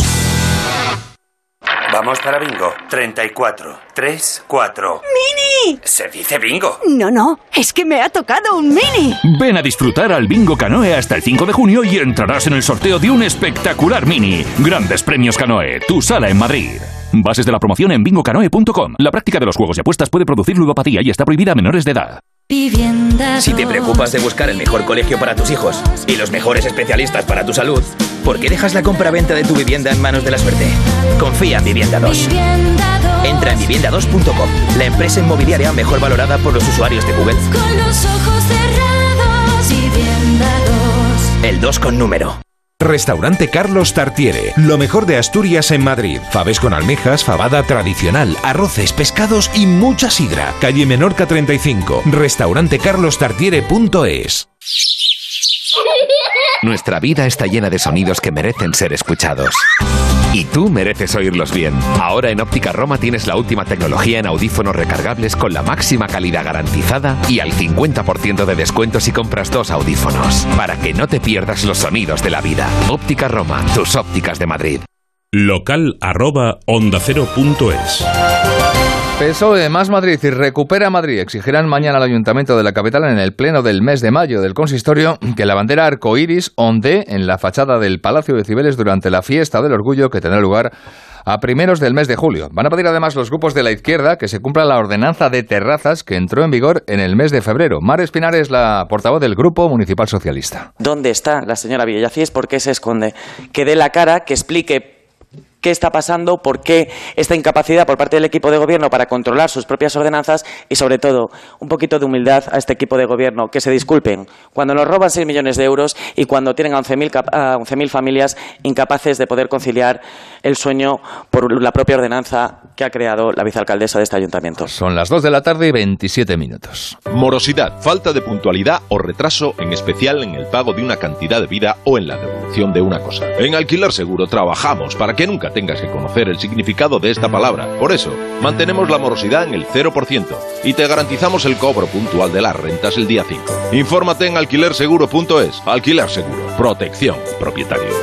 Vamos para bingo. 34, 3, 4. ¡Mini! Se dice bingo. No, es que me ha tocado un Mini. Ven a disfrutar al Bingo Canoe hasta el 5 de junio y entrarás en el sorteo de un espectacular Mini. Grandes premios Canoe, tu sala en Madrid. Bases de la promoción en bingocanoe.com. La práctica de los juegos y apuestas puede producir ludopatía y está prohibida a menores de edad. Si te preocupas de buscar el mejor colegio para tus hijos y los mejores especialistas para tu salud, ¿por qué dejas la compra-venta de tu vivienda en manos de la suerte? Confía en Vivienda 2. Entra en vivienda2.com, la empresa inmobiliaria mejor valorada por los usuarios de Google. Con los ojos cerrados, Vivienda 2. El 2 con número. Restaurante Carlos Tartiere, lo mejor de Asturias en Madrid. Faves con almejas, fabada tradicional, arroces, pescados y mucha sidra. Calle Menorca 35, restaurantecarlostartiere.es. Nuestra vida está llena de sonidos que merecen ser escuchados. Y tú mereces oírlos bien. Ahora en Óptica Roma tienes la última tecnología en audífonos recargables con la máxima calidad garantizada y al 50% de descuento si compras 2 audífonos. Para que no te pierdas los sonidos de la vida. Óptica Roma, tus ópticas de Madrid. local@ondacero.es. PSOE más Madrid y Recupera Madrid exigirán mañana al Ayuntamiento de la capital en el pleno del mes de mayo del consistorio que la bandera arcoíris ondee en la fachada del Palacio de Cibeles durante la fiesta del orgullo que tendrá lugar a primeros del mes de julio. Van a pedir además los grupos de la izquierda que se cumpla la ordenanza de terrazas que entró en vigor en el mes de febrero. Mar Espinar es la portavoz del Grupo Municipal Socialista. ¿Dónde está la señora Villacís? ¿Por qué se esconde? Que dé la cara, que explique qué está pasando, por qué esta incapacidad por parte del equipo de gobierno para controlar sus propias ordenanzas y, sobre todo, un poquito de humildad a este equipo de gobierno, que se disculpen cuando nos roban 6 millones de euros y cuando tienen a 11.000 familias incapaces de poder conciliar el sueño por la propia ordenanza que ha creado la vicealcaldesa de este ayuntamiento. Son las 2 de la tarde y 27 minutos. Morosidad, falta de puntualidad o retraso, en especial en el pago de una cantidad de vida o en la devolución de una cosa. En Alquiler Seguro trabajamos para que nunca tengas que conocer el significado de esta palabra. Por eso, mantenemos la morosidad en el 0% y te garantizamos el cobro puntual de las rentas el día 5. Infórmate en alquilerseguro.es. Alquiler Seguro. Protección. Propietarios.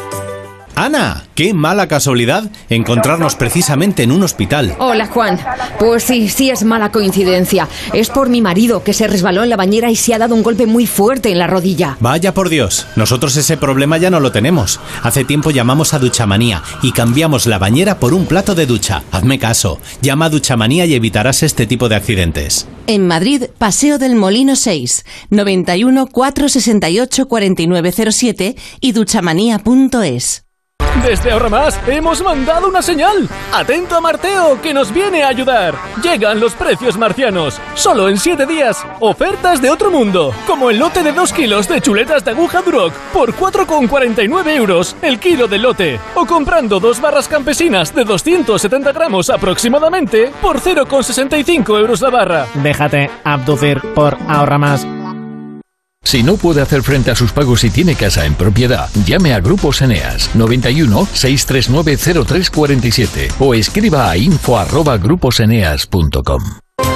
Ana, qué mala casualidad encontrarnos precisamente en un hospital. Hola, Juan. Pues sí es mala coincidencia. Es por mi marido, que se resbaló en la bañera y se ha dado un golpe muy fuerte en la rodilla. Vaya por Dios, nosotros ese problema ya no lo tenemos. Hace tiempo llamamos a Duchamanía y cambiamos la bañera por un plato de ducha. Hazme caso, llama a Duchamanía y evitarás este tipo de accidentes. En Madrid, Paseo del Molino 6, 91 468 4907 y duchamanía.es. Desde Ahorra Más hemos mandado una señal. Atento a Marteo, que nos viene a ayudar. Llegan los precios marcianos. Solo en 7 días. Ofertas de otro mundo. Como el lote de 2 kilos de chuletas de aguja Duroc por 4,49 euros el kilo del lote. O comprando 2 barras campesinas de 270 gramos aproximadamente por 0,65 euros la barra. Déjate abducir por Ahorra Más. Si no puede hacer frente a sus pagos y tiene casa en propiedad, llame a Grupos Eneas 91 639 0347 o escriba a info@gruposeneas.com.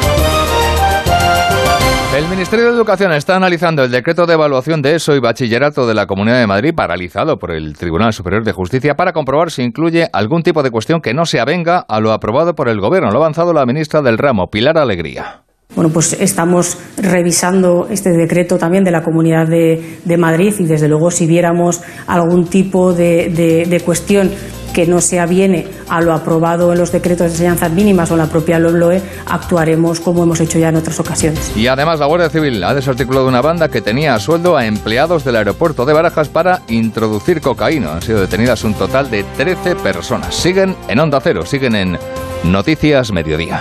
El Ministerio de Educación está analizando el decreto de evaluación de ESO y bachillerato de la Comunidad de Madrid, paralizado por el Tribunal Superior de Justicia, para comprobar si incluye algún tipo de cuestión que no se avenga a lo aprobado por el Gobierno. Lo ha avanzado la ministra del ramo, Pilar Alegría. Bueno, pues estamos revisando este decreto también de la Comunidad de Madrid y, desde luego, si viéramos algún tipo de cuestión que no se aviene a lo aprobado en los decretos de enseñanzas mínimas o en la propia LOMLOE, actuaremos como hemos hecho ya en otras ocasiones. Y además la Guardia Civil ha desarticulado una banda que tenía a sueldo a empleados del aeropuerto de Barajas para introducir cocaína. Han sido detenidas un total de 13 personas. Siguen en Onda Cero, siguen en Noticias Mediodía.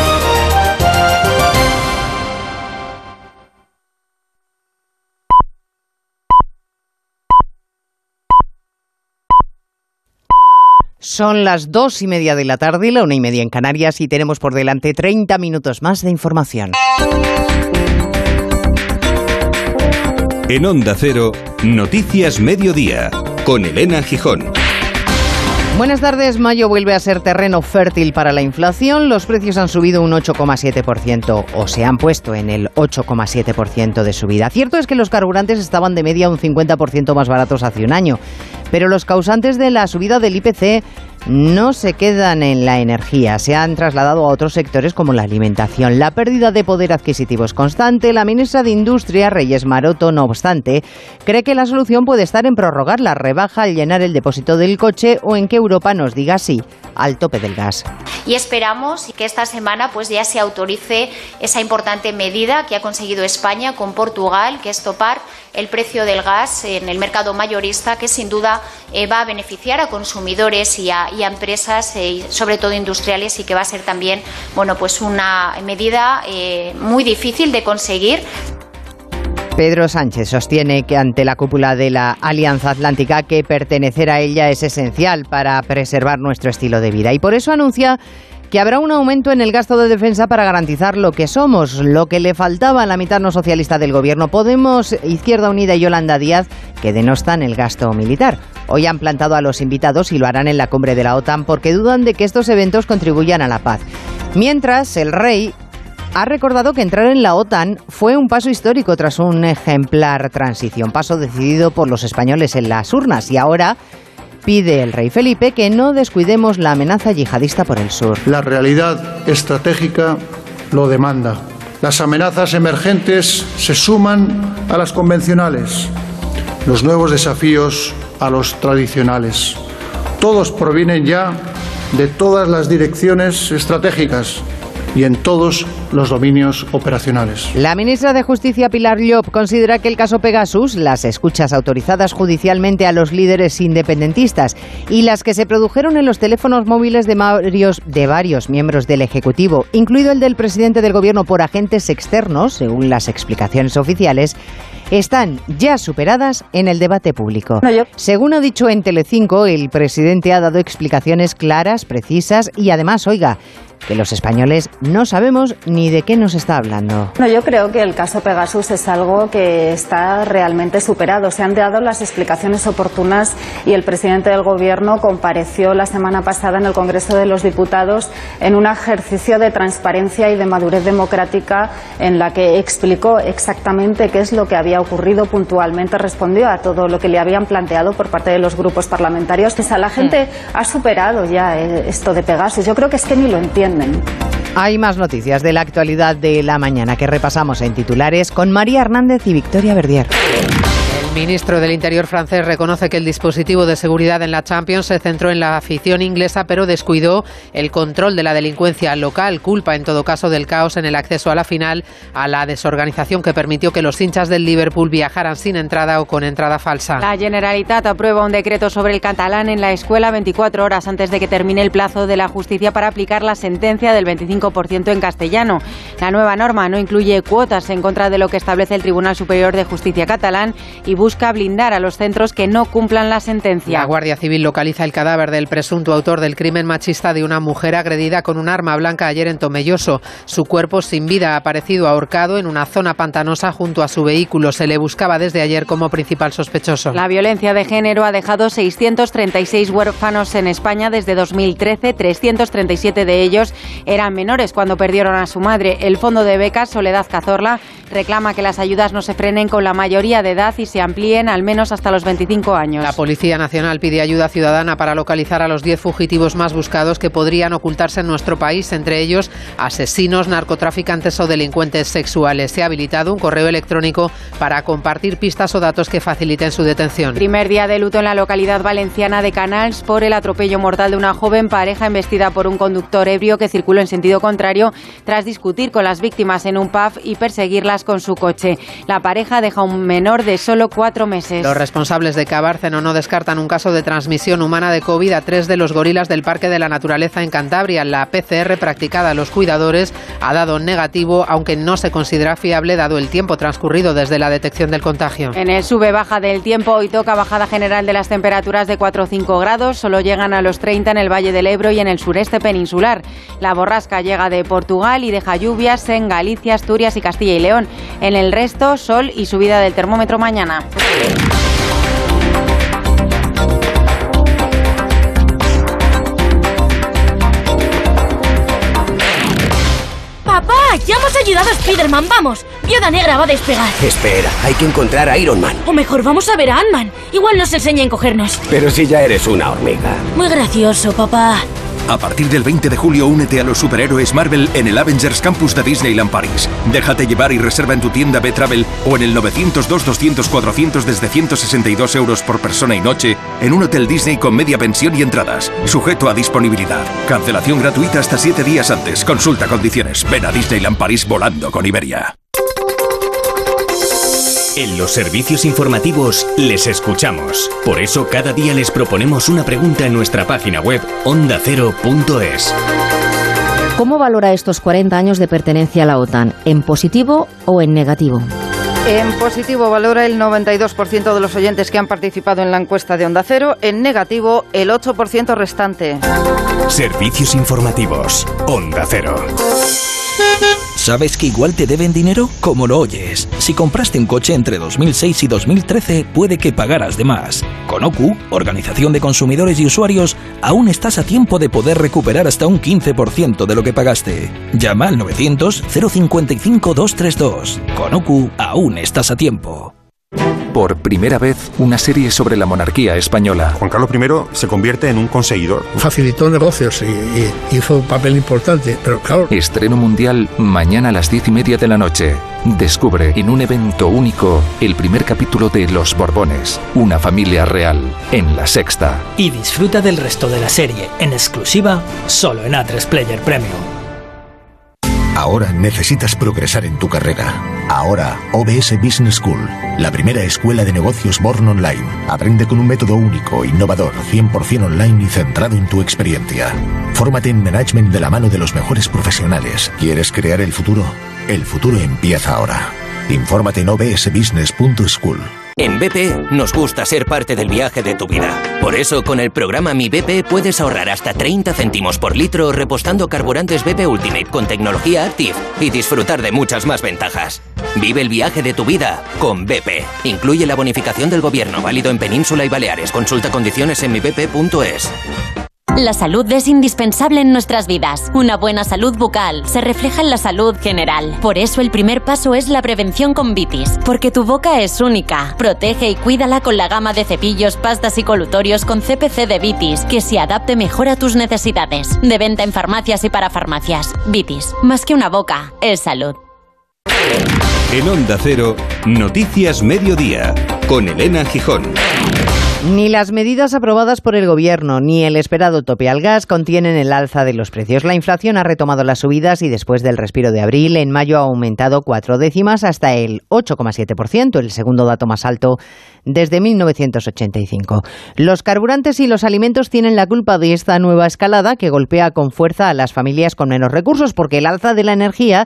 Son las 2:30 de la tarde, la 1:30 en Canarias, y tenemos por delante 30 minutos más de información. En Onda Cero, Noticias Mediodía, con Elena Gijón. Buenas tardes. Mayo vuelve a ser terreno fértil para la inflación. Los precios han subido un 8,7%, o se han puesto en el 8,7% de subida. Cierto es que los carburantes estaban de media un 50% más baratos hace un año, pero los causantes de la subida del IPC no se quedan en la energía, se han trasladado a otros sectores como la alimentación. La pérdida de poder adquisitivo es constante. La ministra de Industria, Reyes Maroto, no obstante, cree que la solución puede estar en prorrogar la rebaja al llenar el depósito del coche o en que Europa nos diga sí al tope del gas. Y esperamos que esta semana pues ya se autorice esa importante medida que ha conseguido España con Portugal, que es topar el precio del gas en el mercado mayorista, que sin duda va a beneficiar a consumidores y a empresas, sobre todo industriales, y que va a ser también, bueno, pues una medida muy difícil de conseguir. Pedro Sánchez sostiene que ante la cúpula de la Alianza Atlántica que pertenecer a ella es esencial para preservar nuestro estilo de vida, y por eso anuncia que habrá un aumento en el gasto de defensa para garantizar lo que somos, lo que le faltaba a la mitad no socialista del Gobierno, Podemos, Izquierda Unida y Yolanda Díaz, que denostan el gasto militar. Hoy han plantado a los invitados y lo harán en la cumbre de la OTAN porque dudan de que estos eventos contribuyan a la paz. Mientras, el rey ha recordado que entrar en la OTAN fue un paso histórico tras un ejemplar transición, paso decidido por los españoles en las urnas, y ahora pide el rey Felipe que no descuidemos la amenaza yihadista por el sur. La realidad estratégica lo demanda. Las amenazas emergentes se suman a las convencionales, los nuevos desafíos a los tradicionales. Todos provienen ya de todas las direcciones estratégicas y en todos los dominios operacionales. La ministra de Justicia, Pilar Llop, considera que el caso Pegasus, las escuchas autorizadas judicialmente a los líderes independentistas y las que se produjeron en los teléfonos móviles de varios miembros del Ejecutivo, incluido el del presidente del Gobierno, por agentes externos, según las explicaciones oficiales, están ya superadas en el debate público. Según ha dicho en Telecinco, el presidente ha dado explicaciones claras, precisas y además, oiga, que los españoles no sabemos ni de qué nos está hablando. Yo creo que el caso Pegasus es algo que está realmente superado. Se han dado las explicaciones oportunas y el presidente del Gobierno compareció la semana pasada en el Congreso de los Diputados en un ejercicio de transparencia y de madurez democrática en la que explicó exactamente qué es lo que había ocurrido puntualmente, respondió a todo lo que le habían planteado por parte de los grupos parlamentarios. La gente ha superado ya esto de Pegasus. Yo creo que es que ni lo entienden. Hay más noticias de la actualidad de la mañana que repasamos en titulares con María Hernández y Victoria Verdier. El ministro del Interior francés reconoce que el dispositivo de seguridad en la Champions se centró en la afición inglesa, pero descuidó el control de la delincuencia local. Culpa, en todo caso, del caos en el acceso a la final a la desorganización que permitió que los hinchas del Liverpool viajaran sin entrada o con entrada falsa. La Generalitat aprueba un decreto sobre el catalán en la escuela 24 horas antes de que termine el plazo de la justicia para aplicar la sentencia del 25% en castellano. La nueva norma no incluye cuotas en contra de lo que establece el Tribunal Superior de Justicia catalán y busca blindar a los centros que no cumplan la sentencia. La Guardia Civil localiza el cadáver del presunto autor del crimen machista de una mujer agredida con un arma blanca ayer en Tomelloso. Su cuerpo sin vida ha aparecido ahorcado en una zona pantanosa junto a su vehículo. Se le buscaba desde ayer como principal sospechoso. La violencia de género ha dejado 636 huérfanos en España desde 2013. 337 de ellos eran menores cuando perdieron a su madre. El Fondo de Becas Soledad Cazorla reclama que las ayudas no se frenen con la mayoría de edad y se amplíen al menos hasta los 25 años. La Policía Nacional pide ayuda ciudadana para localizar a los 10 fugitivos más buscados que podrían ocultarse en nuestro país, entre ellos asesinos, narcotraficantes o delincuentes sexuales. Se ha habilitado un correo electrónico para compartir pistas o datos que faciliten su detención. Primer día de luto en la localidad valenciana de Canals por el atropello mortal de una joven pareja embestida por un conductor ebrio que circuló en sentido contrario tras discutir con las víctimas en un pub y perseguirlas con su coche. La pareja deja a un menor de solo 4 meses. Los responsables de Cabárceno no descartan un caso de transmisión humana de COVID a 3 de los gorilas del Parque de la Naturaleza en Cantabria. La PCR practicada a los cuidadores ha dado negativo, aunque no se considera fiable dado el tiempo transcurrido desde la detección del contagio. En el sube-baja del tiempo, hoy toca bajada general de las temperaturas de 4 o 5 grados, solo llegan a los 30 en el Valle del Ebro y en el sureste peninsular. La borrasca llega de Portugal y deja lluvias en Galicia, Asturias y Castilla y León. En el resto, sol y subida del termómetro mañana. ¡Papá! ¡Ya hemos ayudado a Spiderman! ¡Vamos! Viuda Negra va a despegar. Espera, hay que encontrar a Iron Man. O mejor, vamos a ver a Ant-Man. Igual nos enseña a encogernos. Pero si ya eres una hormiga. Muy gracioso, papá. A partir del 20 de julio, únete a los superhéroes Marvel en el Avengers Campus de Disneyland París. Déjate llevar y reserva en tu tienda B-Travel o en el 902-200-400 desde 162 euros por persona y noche en un hotel Disney con media pensión y entradas. Sujeto a disponibilidad. Cancelación gratuita hasta 7 días antes. Consulta condiciones. Ven a Disneyland París volando con Iberia. En los servicios informativos les escuchamos. Por eso cada día les proponemos una pregunta en nuestra página web ondacero.es. ¿Cómo valora estos 40 años de pertenencia a la OTAN? ¿En positivo o en negativo? En positivo valora el 92% de los oyentes que han participado en la encuesta de Onda Cero. En negativo, el 8% restante. Servicios informativos. Onda Cero. ¿Sabes que igual te deben dinero? Como lo oyes. Si compraste un coche entre 2006 y 2013, puede que pagaras de más. Con OCU, Organización de Consumidores y Usuarios, aún estás a tiempo de poder recuperar hasta un 15% de lo que pagaste. Llama al 900-055-232. Con OCU, aún estás a tiempo. Por primera vez, una serie sobre la monarquía española. Juan Carlos I se convierte en un conseguidor. Facilitó negocios y hizo un papel importante, pero claro... Estreno mundial mañana a las 10:30 de la noche. Descubre en un evento único el primer capítulo de Los Borbones, una familia real, en La Sexta. Y disfruta del resto de la serie, en exclusiva, solo en A3 Player Premium. Ahora necesitas progresar en tu carrera. Ahora, OBS Business School, la primera escuela de negocios born online. Aprende con un método único, innovador, 100% online y centrado en tu experiencia. Fórmate en management de la mano de los mejores profesionales. ¿Quieres crear el futuro? El futuro empieza ahora. Infórmate en obsbusiness.school. En BP nos gusta ser parte del viaje de tu vida. Por eso, con el programa Mi BP puedes ahorrar hasta 30 céntimos por litro repostando carburantes BP Ultimate con tecnología Active y disfrutar de muchas más ventajas. Vive el viaje de tu vida con BP. Incluye la bonificación del gobierno, válido en Península y Baleares. Consulta condiciones en mibp.es. La salud es indispensable en nuestras vidas. Una buena salud bucal se refleja en la salud general. Por eso el primer paso es la prevención con Vitis, porque tu boca es única. Protege y cuídala con la gama de cepillos, pastas y colutorios con CPC de Vitis, que se adapte mejor a tus necesidades. De venta en farmacias y para farmacias. Vitis, más que una boca, es salud. En Onda Cero, Noticias Mediodía, con Elena Gijón. Ni las medidas aprobadas por el Gobierno ni el esperado tope al gas contienen el alza de los precios. La inflación ha retomado las subidas y después del respiro de abril, en mayo ha aumentado 4 décimas hasta el 8,7%, el segundo dato más alto desde 1985. Los carburantes y los alimentos tienen la culpa de esta nueva escalada que golpea con fuerza a las familias con menos recursos, porque el alza de la energía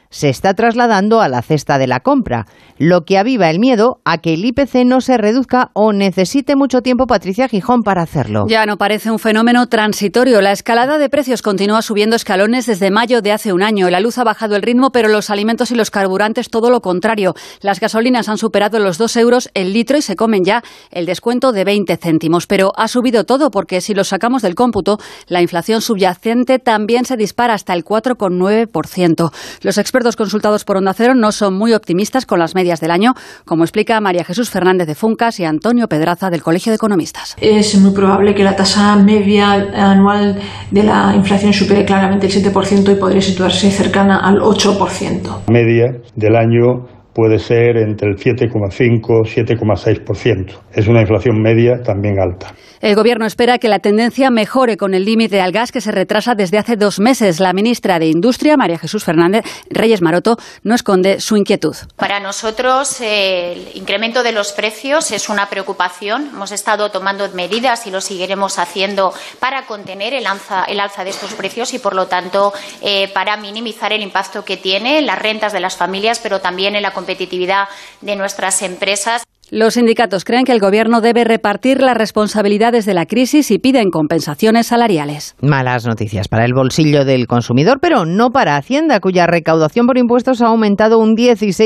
se está trasladando a la cesta de la compra, lo que aviva el miedo a que el IPC no se reduzca o necesite mucho tiempo, Patricia Gijón, para hacerlo. Ya no parece un fenómeno transitorio. La escalada de precios continúa subiendo escalones desde mayo de hace un año. La luz ha bajado el ritmo, pero los alimentos y los carburantes todo lo contrario. Las gasolinas han superado los 2 euros el litro y se comen ya el descuento de 20 céntimos. Pero ha subido todo porque si lo sacamos del cómputo, la inflación subyacente también se dispara hasta el 4,9%. Los expertos consultados por Onda Cero no son muy optimistas con las medias del año, como explica María Jesús Fernández de Funcas y Antonio Pedraza del Colegio de Economistas. Es muy probable que la tasa media anual de la inflación supere claramente el 7% y podría situarse cercana al 8%. La media del año puede ser entre el 7,5 y 7,6%. Es una inflación media también alta. El Gobierno espera que la tendencia mejore con el límite al gas que se retrasa desde hace 2 meses. La ministra de Industria, María Jesús Fernández Reyes Maroto, no esconde su inquietud. Para nosotros el incremento de los precios es una preocupación. Hemos estado tomando medidas y lo seguiremos haciendo para contener el alza de estos precios y, por lo tanto, para minimizar el impacto que tiene en las rentas de las familias, pero también en la competitividad de nuestras empresas. Los sindicatos creen que el Gobierno debe repartir las responsabilidades de la crisis y piden compensaciones salariales. Malas noticias para el bolsillo del consumidor, pero no para Hacienda, cuya recaudación por impuestos ha aumentado un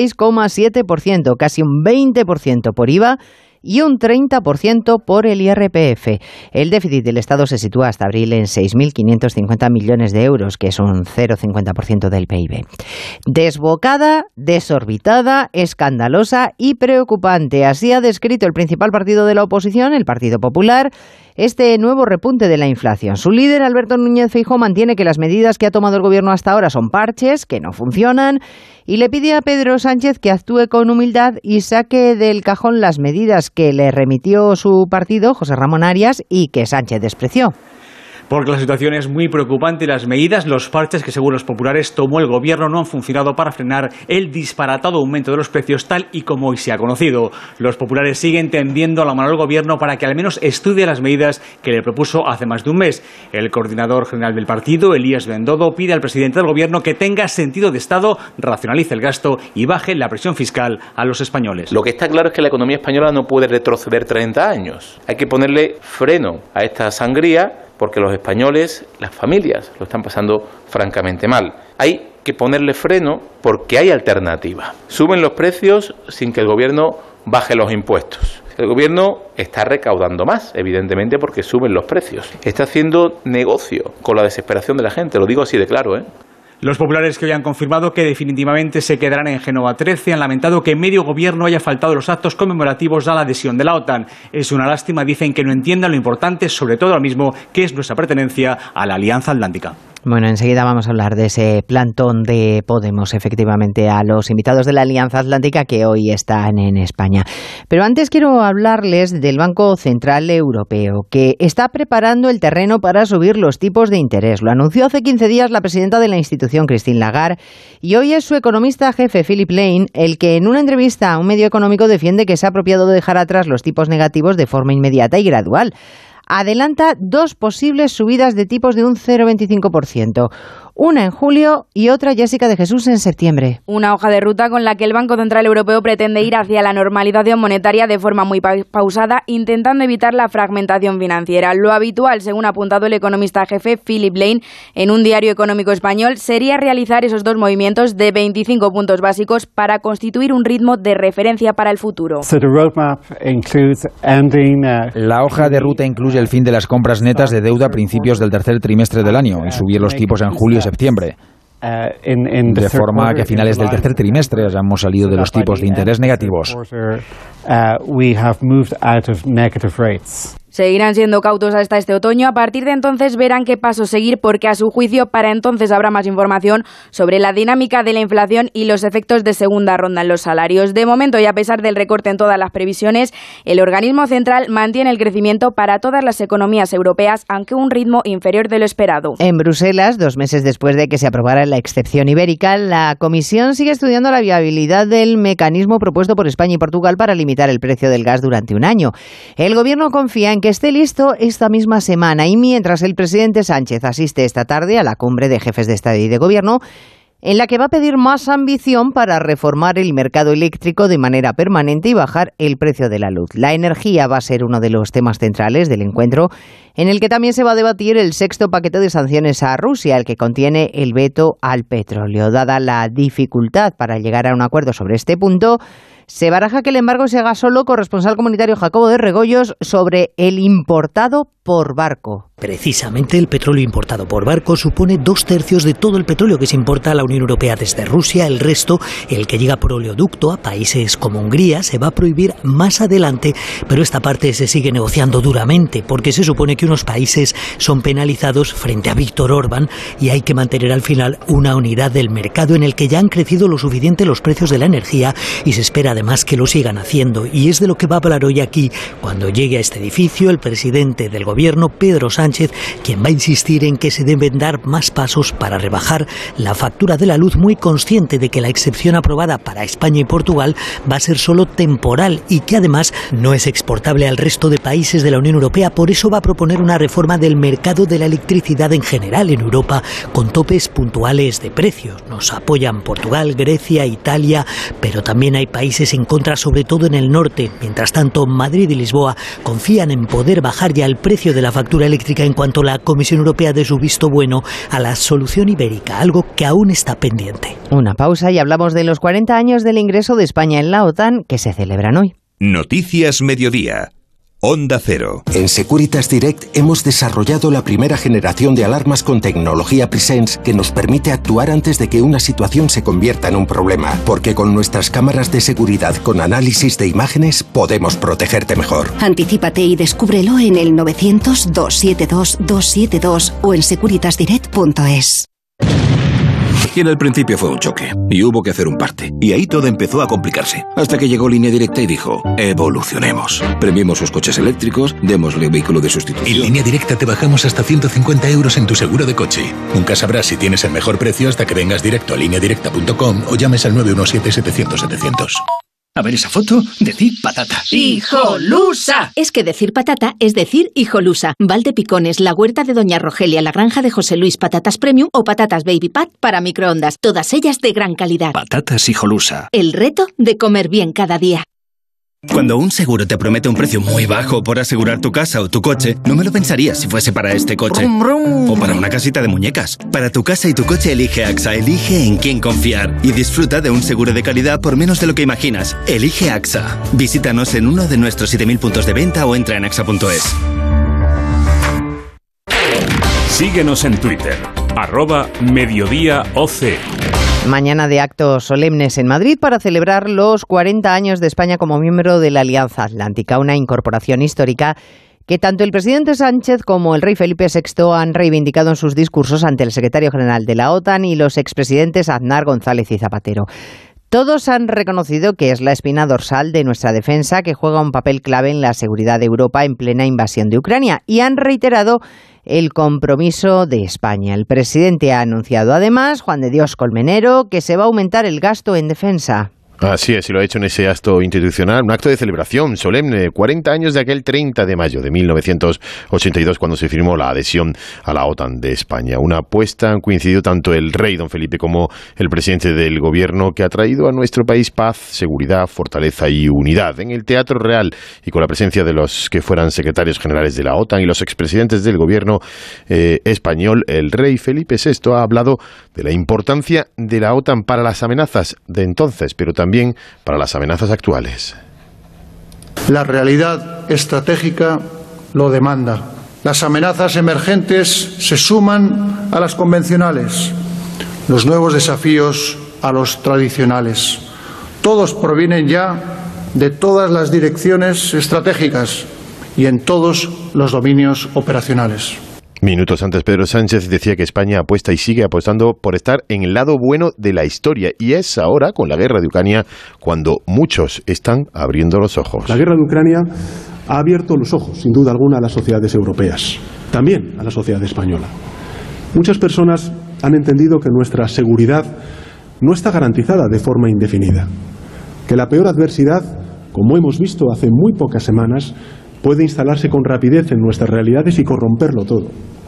16,7%, casi un 20% por IVA y un 30% por el IRPF. El déficit del Estado se sitúa hasta abril en 6.550 millones de euros, que es un 0,50% del PIB. Desbocada, desorbitada, escandalosa y preocupante. Así ha descrito el principal partido de la oposición, el Partido Popular, este nuevo repunte de la inflación. Su líder, Alberto Núñez Feijóo, mantiene que las medidas que ha tomado el Gobierno hasta ahora son parches, que no funcionan, y le pide a Pedro Sánchez que actúe con humildad y saque del cajón las medidas que le remitió su partido, José Ramón Arias, y que Sánchez despreció. Porque la situación es muy preocupante y las medidas, los parches que según los populares tomó el Gobierno no han funcionado para frenar el disparatado aumento de los precios tal y como hoy se ha conocido. Los populares siguen tendiendo la mano al Gobierno para que al menos estudie las medidas que le propuso hace más de un mes. El coordinador general del partido, Elías Bendodo, pide al presidente del Gobierno que tenga sentido de Estado, racionalice el gasto y baje la presión fiscal a los españoles. Lo que está claro es que la economía española no puede retroceder 30 años. Hay que ponerle freno a esta sangría, porque los españoles, las familias, lo están pasando francamente mal. Hay que ponerle freno porque hay alternativa. Suben los precios sin que el Gobierno baje los impuestos. El Gobierno está recaudando más, evidentemente, porque suben los precios. Está haciendo negocio con la desesperación de la gente, lo digo así de claro, ¿eh? Los populares que hoy han confirmado que definitivamente se quedarán en Génova 13 han lamentado que medio gobierno haya faltado los actos conmemorativos a la adhesión de la OTAN. Es una lástima, dicen, que no entiendan lo importante, sobre todo ahora mismo, que es nuestra pertenencia a la Alianza Atlántica. Bueno, enseguida vamos a hablar de ese plantón de Podemos, efectivamente, a los invitados de la Alianza Atlántica que hoy están en España. Pero antes quiero hablarles del Banco Central Europeo, que está preparando el terreno para subir los tipos de interés. Lo anunció hace 15 días la presidenta de la institución, Christine Lagarde, y hoy es su economista jefe, Philip Lane, el que en una entrevista a un medio económico defiende que se ha apropiado de dejar atrás los tipos negativos de forma inmediata y gradual. Adelanta 2 posibles subidas de tipos de un 0,25%. Una en julio y otra, Jessica de Jesús, en septiembre. Una hoja de ruta con la que el Banco Central Europeo pretende ir hacia la normalización monetaria de forma muy pausada, intentando evitar la fragmentación financiera. Lo habitual, según ha apuntado el economista jefe Philip Lane en un diario económico español, sería realizar esos 2 movimientos de 25 puntos básicos para constituir un ritmo de referencia para el futuro. La hoja de ruta incluye el fin de las compras netas de deuda a principios del tercer trimestre del año y subir los tipos en julio y septiembre, de forma que a finales del tercer trimestre hayamos salido de los tipos de interés negativos. Seguirán siendo cautos hasta este otoño. A partir de entonces verán qué paso seguir, porque a su juicio para entonces habrá más información sobre la dinámica de la inflación y los efectos de segunda ronda en los salarios. De momento, y a pesar del recorte en todas las previsiones, el organismo central mantiene el crecimiento para todas las economías europeas, aunque a un ritmo inferior de lo esperado. En Bruselas, 2 meses después de que se aprobara la excepción ibérica, la Comisión sigue estudiando la viabilidad del mecanismo propuesto por España y Portugal para limitar el precio del gas durante un año. El Gobierno confía en que esté listo esta misma semana, y mientras el presidente Sánchez asiste esta tarde a la cumbre de jefes de Estado y de Gobierno, en la que va a pedir más ambición para reformar el mercado eléctrico de manera permanente y bajar el precio de la luz. La energía va a ser uno de los temas centrales del encuentro, en el que también se va a debatir el 6º paquete de sanciones a Rusia, el que contiene el veto al petróleo. Dada la dificultad para llegar a un acuerdo sobre este punto, se baraja que el embargo se haga solo. Corresponsal comunitario Jacobo de Regoyos sobre el importado por barco. Precisamente el petróleo importado por barco supone 2/3 de todo el petróleo que se importa a la Unión Europea desde Rusia. El resto, el que llega por oleoducto a países como Hungría, se va a prohibir más adelante, pero esta parte se sigue negociando duramente porque se supone que unos países son penalizados frente a Víctor Orbán y hay que mantener al final una unidad del mercado en el que ya han crecido lo suficiente los precios de la energía y se espera además que lo sigan haciendo, y es de lo que va a hablar hoy aquí cuando llegue a este edificio el presidente del gobierno, Pedro Sánchez, quien va a insistir en que se deben dar más pasos para rebajar la factura de la luz, muy consciente de que la excepción aprobada para España y Portugal va a ser solo temporal y que además no es exportable al resto de países de la Unión Europea. Por eso va a proponer una reforma del mercado de la electricidad en general en Europa, con topes puntuales de precios. Nos apoyan Portugal, Grecia, Italia, pero también hay países en contra, sobre todo en el norte. Mientras tanto, Madrid y Lisboa confían en poder bajar ya el precio de la factura eléctrica en cuanto la Comisión Europea dé su visto bueno a la solución ibérica, algo que aún está pendiente. Una pausa y hablamos de los 40 años del ingreso de España en la OTAN, que se celebran hoy. Noticias Mediodía. Onda Cero. En Securitas Direct hemos desarrollado la primera generación de alarmas con tecnología Presence que nos permite actuar antes de que una situación se convierta en un problema, porque con nuestras cámaras de seguridad con análisis de imágenes podemos protegerte mejor. Anticípate y descúbrelo en el 900-272-272 o en securitasdirect.es. Y en el principio fue un choque, y hubo que hacer un parte. Y ahí todo empezó a complicarse. Hasta que llegó Línea Directa y dijo, evolucionemos. Premiemos sus coches eléctricos, démosle vehículo de sustitución. En Línea Directa te bajamos hasta 150 € en tu seguro de coche. Nunca sabrás si tienes el mejor precio hasta que vengas directo a lineadirecta.com o llames al 917-700-700. A ver esa foto, decir patata. ¡Hijolusa! Es que decir patata es decir hijolusa. Valdepicones, la huerta de Doña Rogelia, la granja de José Luis, patatas premium o patatas baby pat para microondas. Todas ellas de gran calidad. Patatas hijolusa. El reto de comer bien cada día. Cuando un seguro te promete un precio muy bajo por asegurar tu casa o tu coche, no me lo pensarías si fuese para este coche. Brum, brum. O para una casita de muñecas. Para tu casa y tu coche elige AXA. Elige en quién confiar. Y disfruta de un seguro de calidad por menos de lo que imaginas. Elige AXA. Visítanos en uno de nuestros 7.000 puntos de venta o entra en AXA.es. Síguenos en Twitter. @mediodíaoc. Mañana de actos solemnes en Madrid para celebrar los 40 años de España como miembro de la Alianza Atlántica, una incorporación histórica que tanto el presidente Sánchez como el rey Felipe VI han reivindicado en sus discursos ante el secretario general de la OTAN y los expresidentes Aznar, González y Zapatero. Todos han reconocido que es la espina dorsal de nuestra defensa, que juega un papel clave en la seguridad de Europa en plena invasión de Ucrania, y han reiterado el compromiso de España. El presidente ha anunciado además, Juan de Dios Colmenero, que se va a aumentar el gasto en defensa. Así es, y lo ha hecho en ese acto institucional, un acto de celebración solemne, 40 años de aquel 30 de mayo de 1982, cuando se firmó la adhesión a la OTAN de España. Una apuesta, han coincidido tanto el rey, don Felipe, como el presidente del gobierno, que ha traído a nuestro país paz, seguridad, fortaleza y unidad. En el Teatro Real, y con la presencia de los que fueran secretarios generales de la OTAN y los expresidentes del gobierno español, el rey Felipe VI ha hablado de la importancia de la OTAN para las amenazas de entonces, pero también para las amenazas actuales. La realidad estratégica lo demanda. Las amenazas emergentes se suman a las convencionales, los nuevos desafíos a los tradicionales. Todos provienen ya de todas las direcciones estratégicas y en todos los dominios operacionales. Minutos antes, Pedro Sánchez decía que España apuesta y sigue apostando por estar en el lado bueno de la historia. Y es ahora, con la guerra de Ucrania, cuando muchos están abriendo los ojos. La guerra de Ucrania ha abierto los ojos, sin duda alguna, a las sociedades europeas, también a la sociedad española. Muchas personas han entendido que nuestra seguridad no está garantizada de forma indefinida, que la peor adversidad, como hemos visto hace muy pocas semanas, puede instalarse con rapidez en nuestras realidades y corromperlo todo.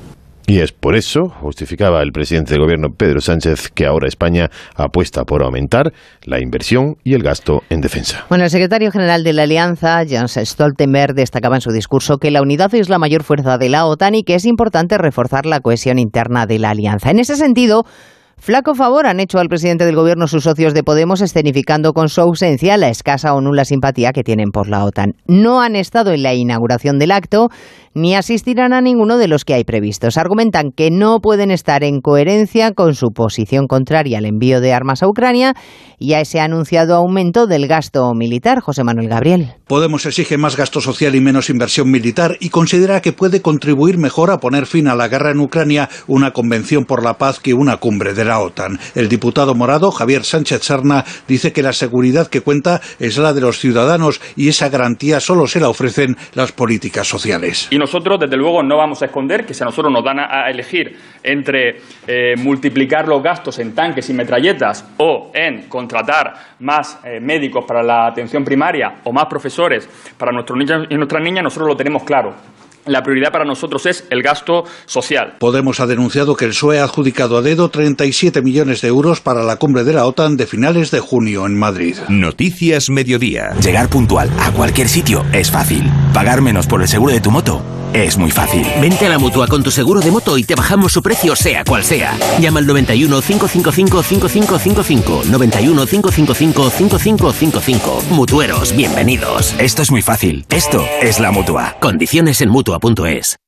Y es por eso, justificaba el presidente del gobierno Pedro Sánchez, que ahora España apuesta por aumentar la inversión y el gasto en defensa. Bueno, el secretario general de la Alianza, Jens Stoltenberg, destacaba en su discurso que la unidad es la mayor fuerza de la OTAN y que es importante reforzar la cohesión interna de la alianza. En ese sentido, flaco favor han hecho al presidente del gobierno sus socios de Podemos, escenificando con su ausencia la escasa o nula simpatía que tienen por la OTAN. No han estado en la inauguración del acto ni asistirán a ninguno de los que hay previstos. Argumentan que no pueden estar en coherencia con su posición contraria al envío de armas a Ucrania y a ese anunciado aumento del gasto militar. José Manuel Gabriel. Podemos exige más gasto social y menos inversión militar y considera que puede contribuir mejor a poner fin a la guerra en Ucrania una convención por la paz que una cumbre de la OTAN. El diputado morado, Javier Sánchez Serna, dice que la seguridad que cuenta es la de los ciudadanos y esa garantía solo se la ofrecen las políticas sociales. Y nosotros, desde luego, no vamos a esconder que si a nosotros nos dan a elegir entre multiplicar los gastos en tanques y metralletas o en contratar más médicos para la atención primaria o más profesores para nuestros niños y nuestras niñas, nosotros lo tenemos claro. La prioridad para nosotros es el gasto social. Podemos ha denunciado que el PSOE ha adjudicado a dedo 37 millones de euros para la cumbre de la OTAN de finales de junio en Madrid. Noticias Mediodía. Llegar puntual a cualquier sitio es fácil. Pagar menos por el seguro de tu moto es muy fácil. Vente a la Mutua con tu seguro de moto y te bajamos su precio sea cual sea. Llama al 91 555 5555. 91 555 5555. Mutueros, bienvenidos. Esto es muy fácil. Esto es la Mutua. Condiciones en Mutua.es.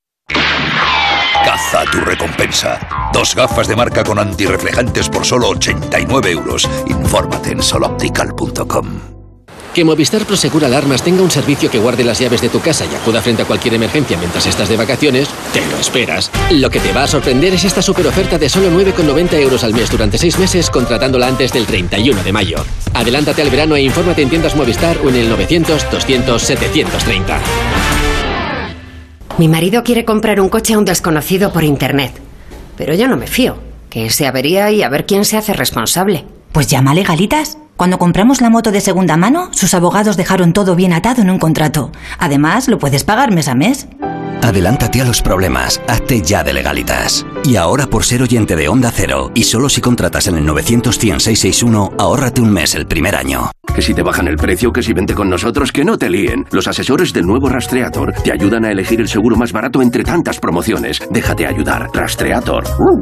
Caza tu recompensa. 2 gafas de marca con antirreflejantes por solo 89 euros. Infórmate en soloptical.com. Que Movistar Prosegur Alarmas tenga un servicio que guarde las llaves de tu casa y acuda frente a cualquier emergencia mientras estás de vacaciones, te lo esperas. Lo que te va a sorprender es esta superoferta de solo 9,90 euros al mes durante 6 meses contratándola antes del 31 de mayo. Adelántate al verano e infórmate en tiendas Movistar o en el 900-200-730. Mi marido quiere comprar un coche a un desconocido por internet, pero yo no me fío. Que se avería y a ver quién se hace responsable. Pues llama a Legalitas. Cuando compramos la moto de segunda mano, sus abogados dejaron todo bien atado en un contrato. Además, lo puedes pagar mes a mes. Adelántate a los problemas. Hazte ya de Legalitas. Y ahora, por ser oyente de Onda Cero, y solo si contratas en el 900-100-661, ahórrate un mes el primer año. Que si te bajan el precio, que si vente con nosotros, que no te líen. Los asesores del nuevo Rastreator te ayudan a elegir el seguro más barato entre tantas promociones. Déjate ayudar. Rastreator.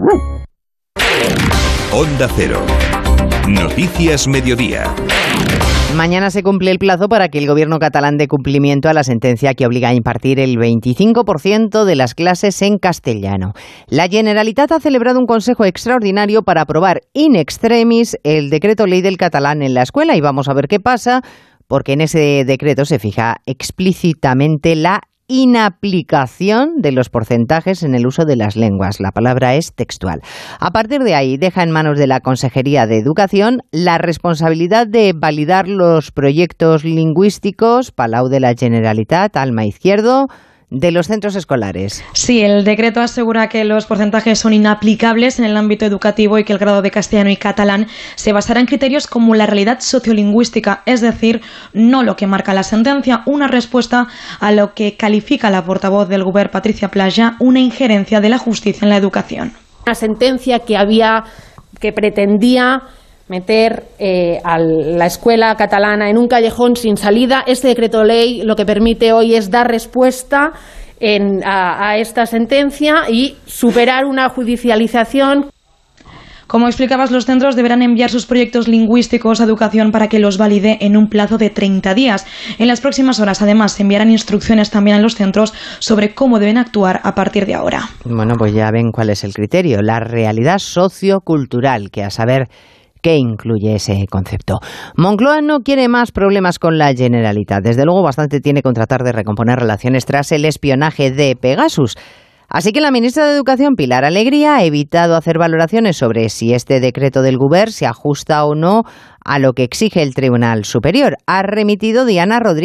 Onda Cero. Noticias Mediodía. Mañana se cumple el plazo para que el gobierno catalán dé cumplimiento a la sentencia que obliga a impartir el 25% de las clases en castellano. La Generalitat ha celebrado un consejo extraordinario para aprobar in extremis el decreto ley del catalán en la escuela y vamos a ver qué pasa, porque en ese decreto se fija explícitamente la inaplicación de los porcentajes en el uso de las lenguas. La palabra es textual. A partir de ahí, deja en manos de la Consejería de Educación la responsabilidad de validar los proyectos lingüísticos, Palau de la Generalitat, Alma Izquierdo, de los centros escolares. Sí, el decreto asegura que los porcentajes son inaplicables en el ámbito educativo y que el grado de castellano y catalán se basará en criterios como la realidad sociolingüística, es decir, no lo que marca la sentencia, una respuesta a lo que califica la portavoz del Govern, Patricia Plaja, una injerencia de la justicia en la educación. Una sentencia que pretendía meter a la escuela catalana en un callejón sin salida. Este decreto ley lo que permite hoy es dar respuesta a esta sentencia y superar una judicialización. Como explicabas, los centros deberán enviar sus proyectos lingüísticos a educación para que los valide en un plazo de 30 días. En las próximas horas, además, se enviarán instrucciones también a los centros sobre cómo deben actuar a partir de ahora. Bueno, pues ya ven cuál es el criterio, la realidad sociocultural, que a saber ¿qué incluye ese concepto? Moncloa no quiere más problemas con la Generalitat. Desde luego, bastante tiene con tratar de recomponer relaciones tras el espionaje de Pegasus. Así que la ministra de Educación, Pilar Alegría, ha evitado hacer valoraciones sobre si este decreto del Govern se ajusta o no a lo que exige el Tribunal Superior. Ha remitido Diana Rodríguez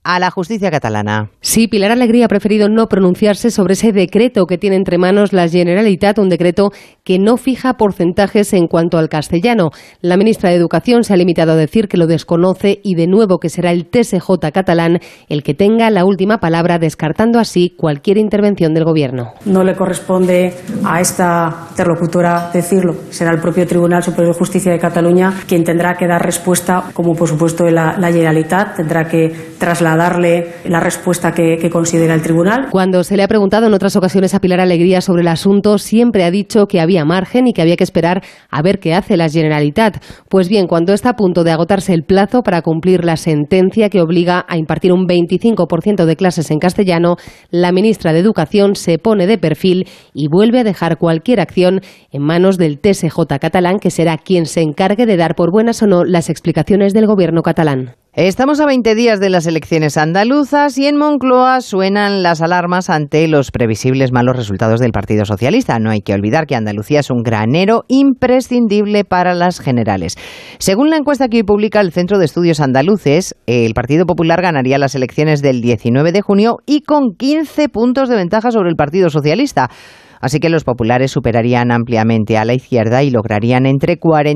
a la justicia catalana. Sí, Pilar Alegría ha preferido no pronunciarse sobre ese decreto que tiene entre manos la Generalitat, un decreto que no fija porcentajes en cuanto al castellano. La ministra de Educación se ha limitado a decir que lo desconoce y de nuevo que será el TSJ catalán el que tenga la última palabra, descartando así cualquier intervención del Gobierno. No le corresponde a esta interlocutora decirlo. Será el propio Tribunal Superior de Justicia de Cataluña quien tendrá que dar respuesta, como por supuesto la Generalitat tendrá que trasladarle la respuesta que considera el Tribunal. Cuando se le ha preguntado en otras ocasiones a Pilar Alegría sobre el asunto, siempre ha dicho que había margen y que había que esperar a ver qué hace la Generalitat. Pues bien, cuando está a punto de agotarse el plazo para cumplir la sentencia que obliga a impartir un 25% de clases en castellano, la ministra de Educación se pone de perfil y vuelve a dejar cualquier acción en manos del TSJ catalán, que será quien se encargue de dar por buenas o no las explicaciones del Gobierno catalán. Estamos a 20 días de las elecciones andaluzas y en Moncloa suenan las alarmas ante los previsibles malos resultados del Partido Socialista. No hay que olvidar que Andalucía es un granero imprescindible para las generales. Según la encuesta que hoy publica el Centro de Estudios Andaluces, el Partido Popular ganaría las elecciones del 19 de junio y con 15 puntos de ventaja sobre el Partido Socialista. Así que los populares superarían ampliamente a la izquierda y lograrían entre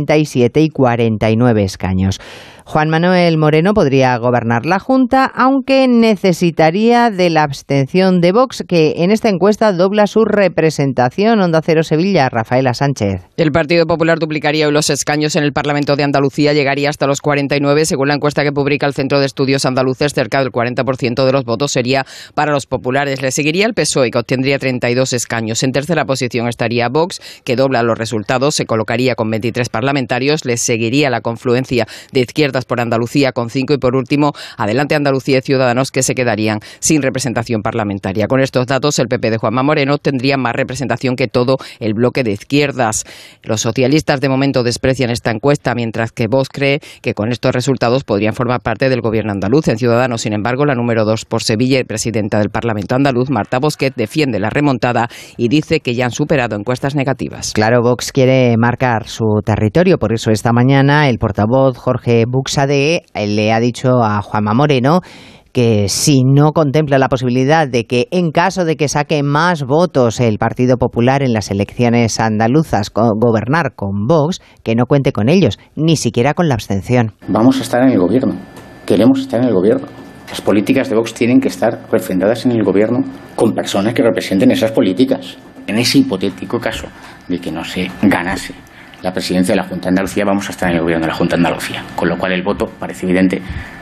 47 y 49 escaños. Juan Manuel Moreno podría gobernar la Junta, aunque necesitaría de la abstención de Vox, que en esta encuesta dobla su representación. Onda Cero Sevilla, Rafaela Sánchez. El Partido Popular duplicaría hoy los escaños en el Parlamento de Andalucía, llegaría hasta los 49, según la encuesta que publica el Centro de Estudios Andaluces. Cerca del 40% de los votos sería para los populares. Le seguiría el PSOE, que obtendría 32 escaños. En tercera posición estaría Vox, que dobla los resultados, se colocaría con 23 parlamentarios. Le seguiría la confluencia de Izquierdas por Andalucía con 5 y por último Adelante Andalucía y Ciudadanos, que se quedarían sin representación parlamentaria. Con estos datos el PP de Juanma Moreno tendría más representación que todo el bloque de izquierdas. Los socialistas de momento desprecian esta encuesta, mientras que Vox cree que con estos resultados podrían formar parte del gobierno andaluz. En Ciudadanos, sin embargo, la número 2 por Sevilla y presidenta del Parlamento andaluz, Marta Bosquet, defiende la remontada y dice que ya han superado encuestas negativas. Claro, Vox quiere marcar su territorio, por eso esta mañana el portavoz Jorge Buxade le ha dicho a Juanma Moreno que si no contempla la posibilidad de que en caso de que saque más votos el Partido Popular en las elecciones andaluzas gobernar con Vox, que no cuente con ellos, ni siquiera con la abstención. Vamos a estar en el gobierno, queremos estar en el gobierno. Las políticas de Vox tienen que estar refrendadas en el gobierno con personas que representen esas políticas. En ese hipotético caso de que no se ganase la presidencia de la Junta de Andalucía, vamos a estar en el gobierno de la Junta de Andalucía, con lo cual el voto parece evidente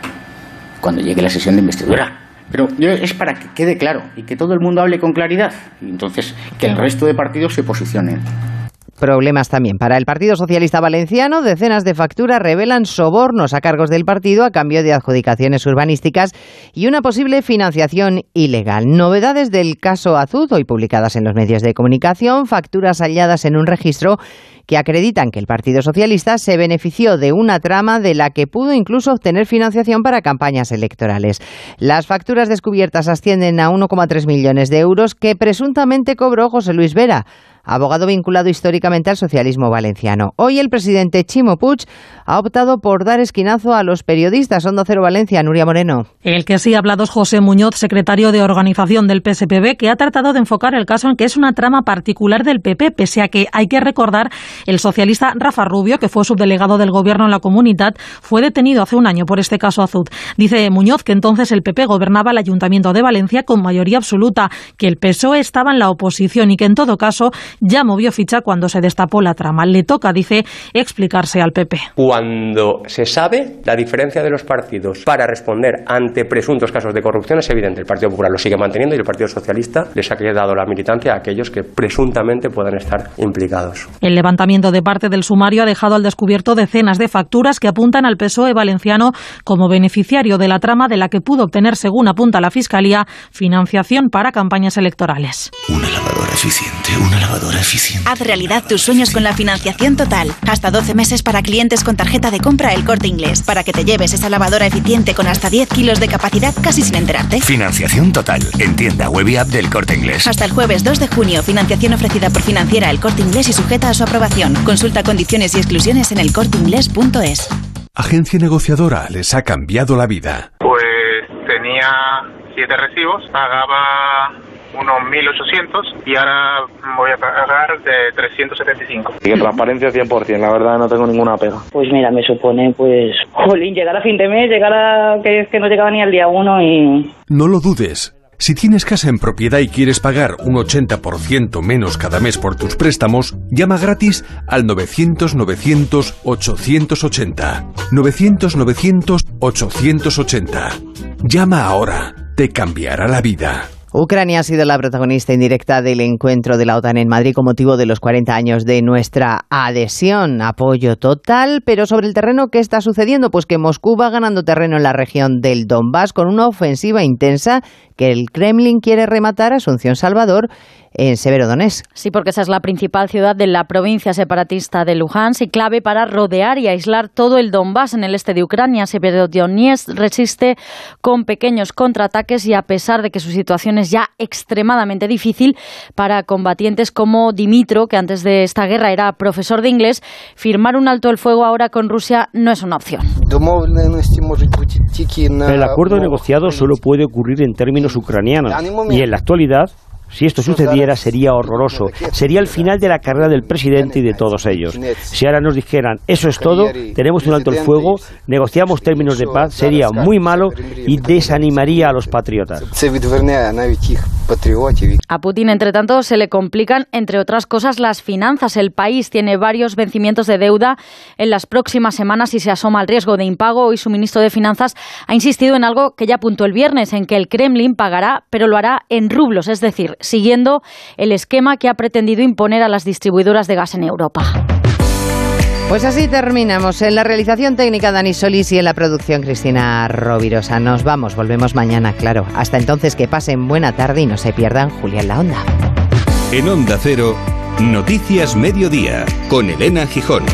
cuando llegue la sesión de investidura. Pero es para que quede claro y que todo el mundo hable con claridad y entonces que el resto de partidos se posicionen. Problemas también para el Partido Socialista Valenciano. Decenas de facturas revelan sobornos a cargos del partido a cambio de adjudicaciones urbanísticas y una posible financiación ilegal. Novedades del caso Azud, hoy publicadas en los medios de comunicación, facturas halladas en un registro que acreditan que el Partido Socialista se benefició de una trama de la que pudo incluso obtener financiación para campañas electorales. Las facturas descubiertas ascienden a 1,3 millones de euros que presuntamente cobró José Luis Vera, abogado vinculado históricamente al socialismo valenciano. Hoy el presidente Chimo Puig ha optado por dar esquinazo a los periodistas. Onda Cero Valencia, Nuria Moreno. El que sí ha hablado es José Muñoz, secretario de organización del PSPB, que ha tratado de enfocar el caso en que es una trama particular del PP, pese a que, hay que recordar, el socialista Rafa Rubio, que fue subdelegado del gobierno en la Comunitat, fue detenido hace un año por este caso Azud. Dice Muñoz que entonces el PP gobernaba el Ayuntamiento de Valencia con mayoría absoluta, que el PSOE estaba en la oposición y que en todo caso ya movió ficha cuando se destapó la trama. Le toca, dice, explicarse al PP. Cuando se sabe la diferencia de los partidos para responder ante presuntos casos de corrupción es evidente. El Partido Popular lo sigue manteniendo y el Partido Socialista les ha quedado la militancia a aquellos que presuntamente puedan estar implicados. El levantamiento de parte del sumario ha dejado al descubierto decenas de facturas que apuntan al PSOE valenciano como beneficiario de la trama de la que pudo obtener, según apunta la Fiscalía, financiación para campañas electorales. Una lavadora eficiente, una lavadora eficiente. Haz realidad tus sueños con la financiación total. Hasta 12 meses para clientes con tarjeta de compra El Corte Inglés, para que te lleves esa lavadora eficiente con hasta 10 kilos de capacidad casi sin enterarte. Financiación total, en tienda web y app del Corte Inglés. Hasta el jueves 2 de junio, financiación ofrecida por Financiera El Corte Inglés y sujeta a su aprobación. Consulta condiciones y exclusiones en elcorteinglés.es. Agencia negociadora les ha cambiado la vida. Pues tenía tenía 7 recibos, pagaba unos 1.800 y ahora voy a pagar de 375. Y que transparencia 100%, la verdad no tengo ninguna pega. Pues mira, me supone, jolín, llegar a fin de mes, que no llegaba ni al día 1 y... No lo dudes. Si tienes casa en propiedad y quieres pagar un 80% menos cada mes por tus préstamos, llama gratis al 900-900-880. 900-900-880. Llama ahora. Te cambiará la vida. Ucrania ha sido la protagonista indirecta del encuentro de la OTAN en Madrid con motivo de los 40 años de nuestra adhesión. Apoyo total, pero sobre el terreno, ¿qué está sucediendo? Pues que Moscú va ganando terreno en la región del Donbass con una ofensiva intensa que el Kremlin quiere rematar a Asunción Salvador en Severodonetsk. Sí, porque esa es la principal ciudad de la provincia separatista de Luhansk y clave para rodear y aislar todo el Donbass en el este de Ucrania. Severodonetsk resiste con pequeños contraataques y a pesar de que su situación es ya extremadamente difícil para combatientes como Dimitro, que antes de esta guerra era profesor de inglés, firmar un alto el fuego ahora con Rusia no es una opción. El acuerdo negociado solo puede ocurrir en términos ucranianos y en la actualidad, si esto sucediera, sería horroroso. Sería el final de la carrera del presidente y de todos ellos. Si ahora nos dijeran, eso es todo, tenemos un alto el fuego, negociamos términos de paz, sería muy malo y desanimaría a los patriotas. A Putin, entre tanto, se le complican, entre otras cosas, las finanzas. El país tiene varios vencimientos de deuda en las próximas semanas y se asoma el riesgo de impago. Hoy su ministro de Finanzas ha insistido en algo que ya apuntó el viernes, en que el Kremlin pagará, pero lo hará en rublos, es decir, siguiendo el esquema que ha pretendido imponer a las distribuidoras de gas en Europa. Pues así terminamos. En la realización técnica Dani Solís y en la producción Cristina Rovirosa. Nos vamos, volvemos mañana, claro. Hasta entonces, que pasen buena tarde y no se pierdan Julia en la Onda. En Onda Cero, Noticias Mediodía, con Elena Gijón.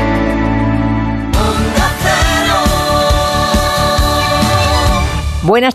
Buenas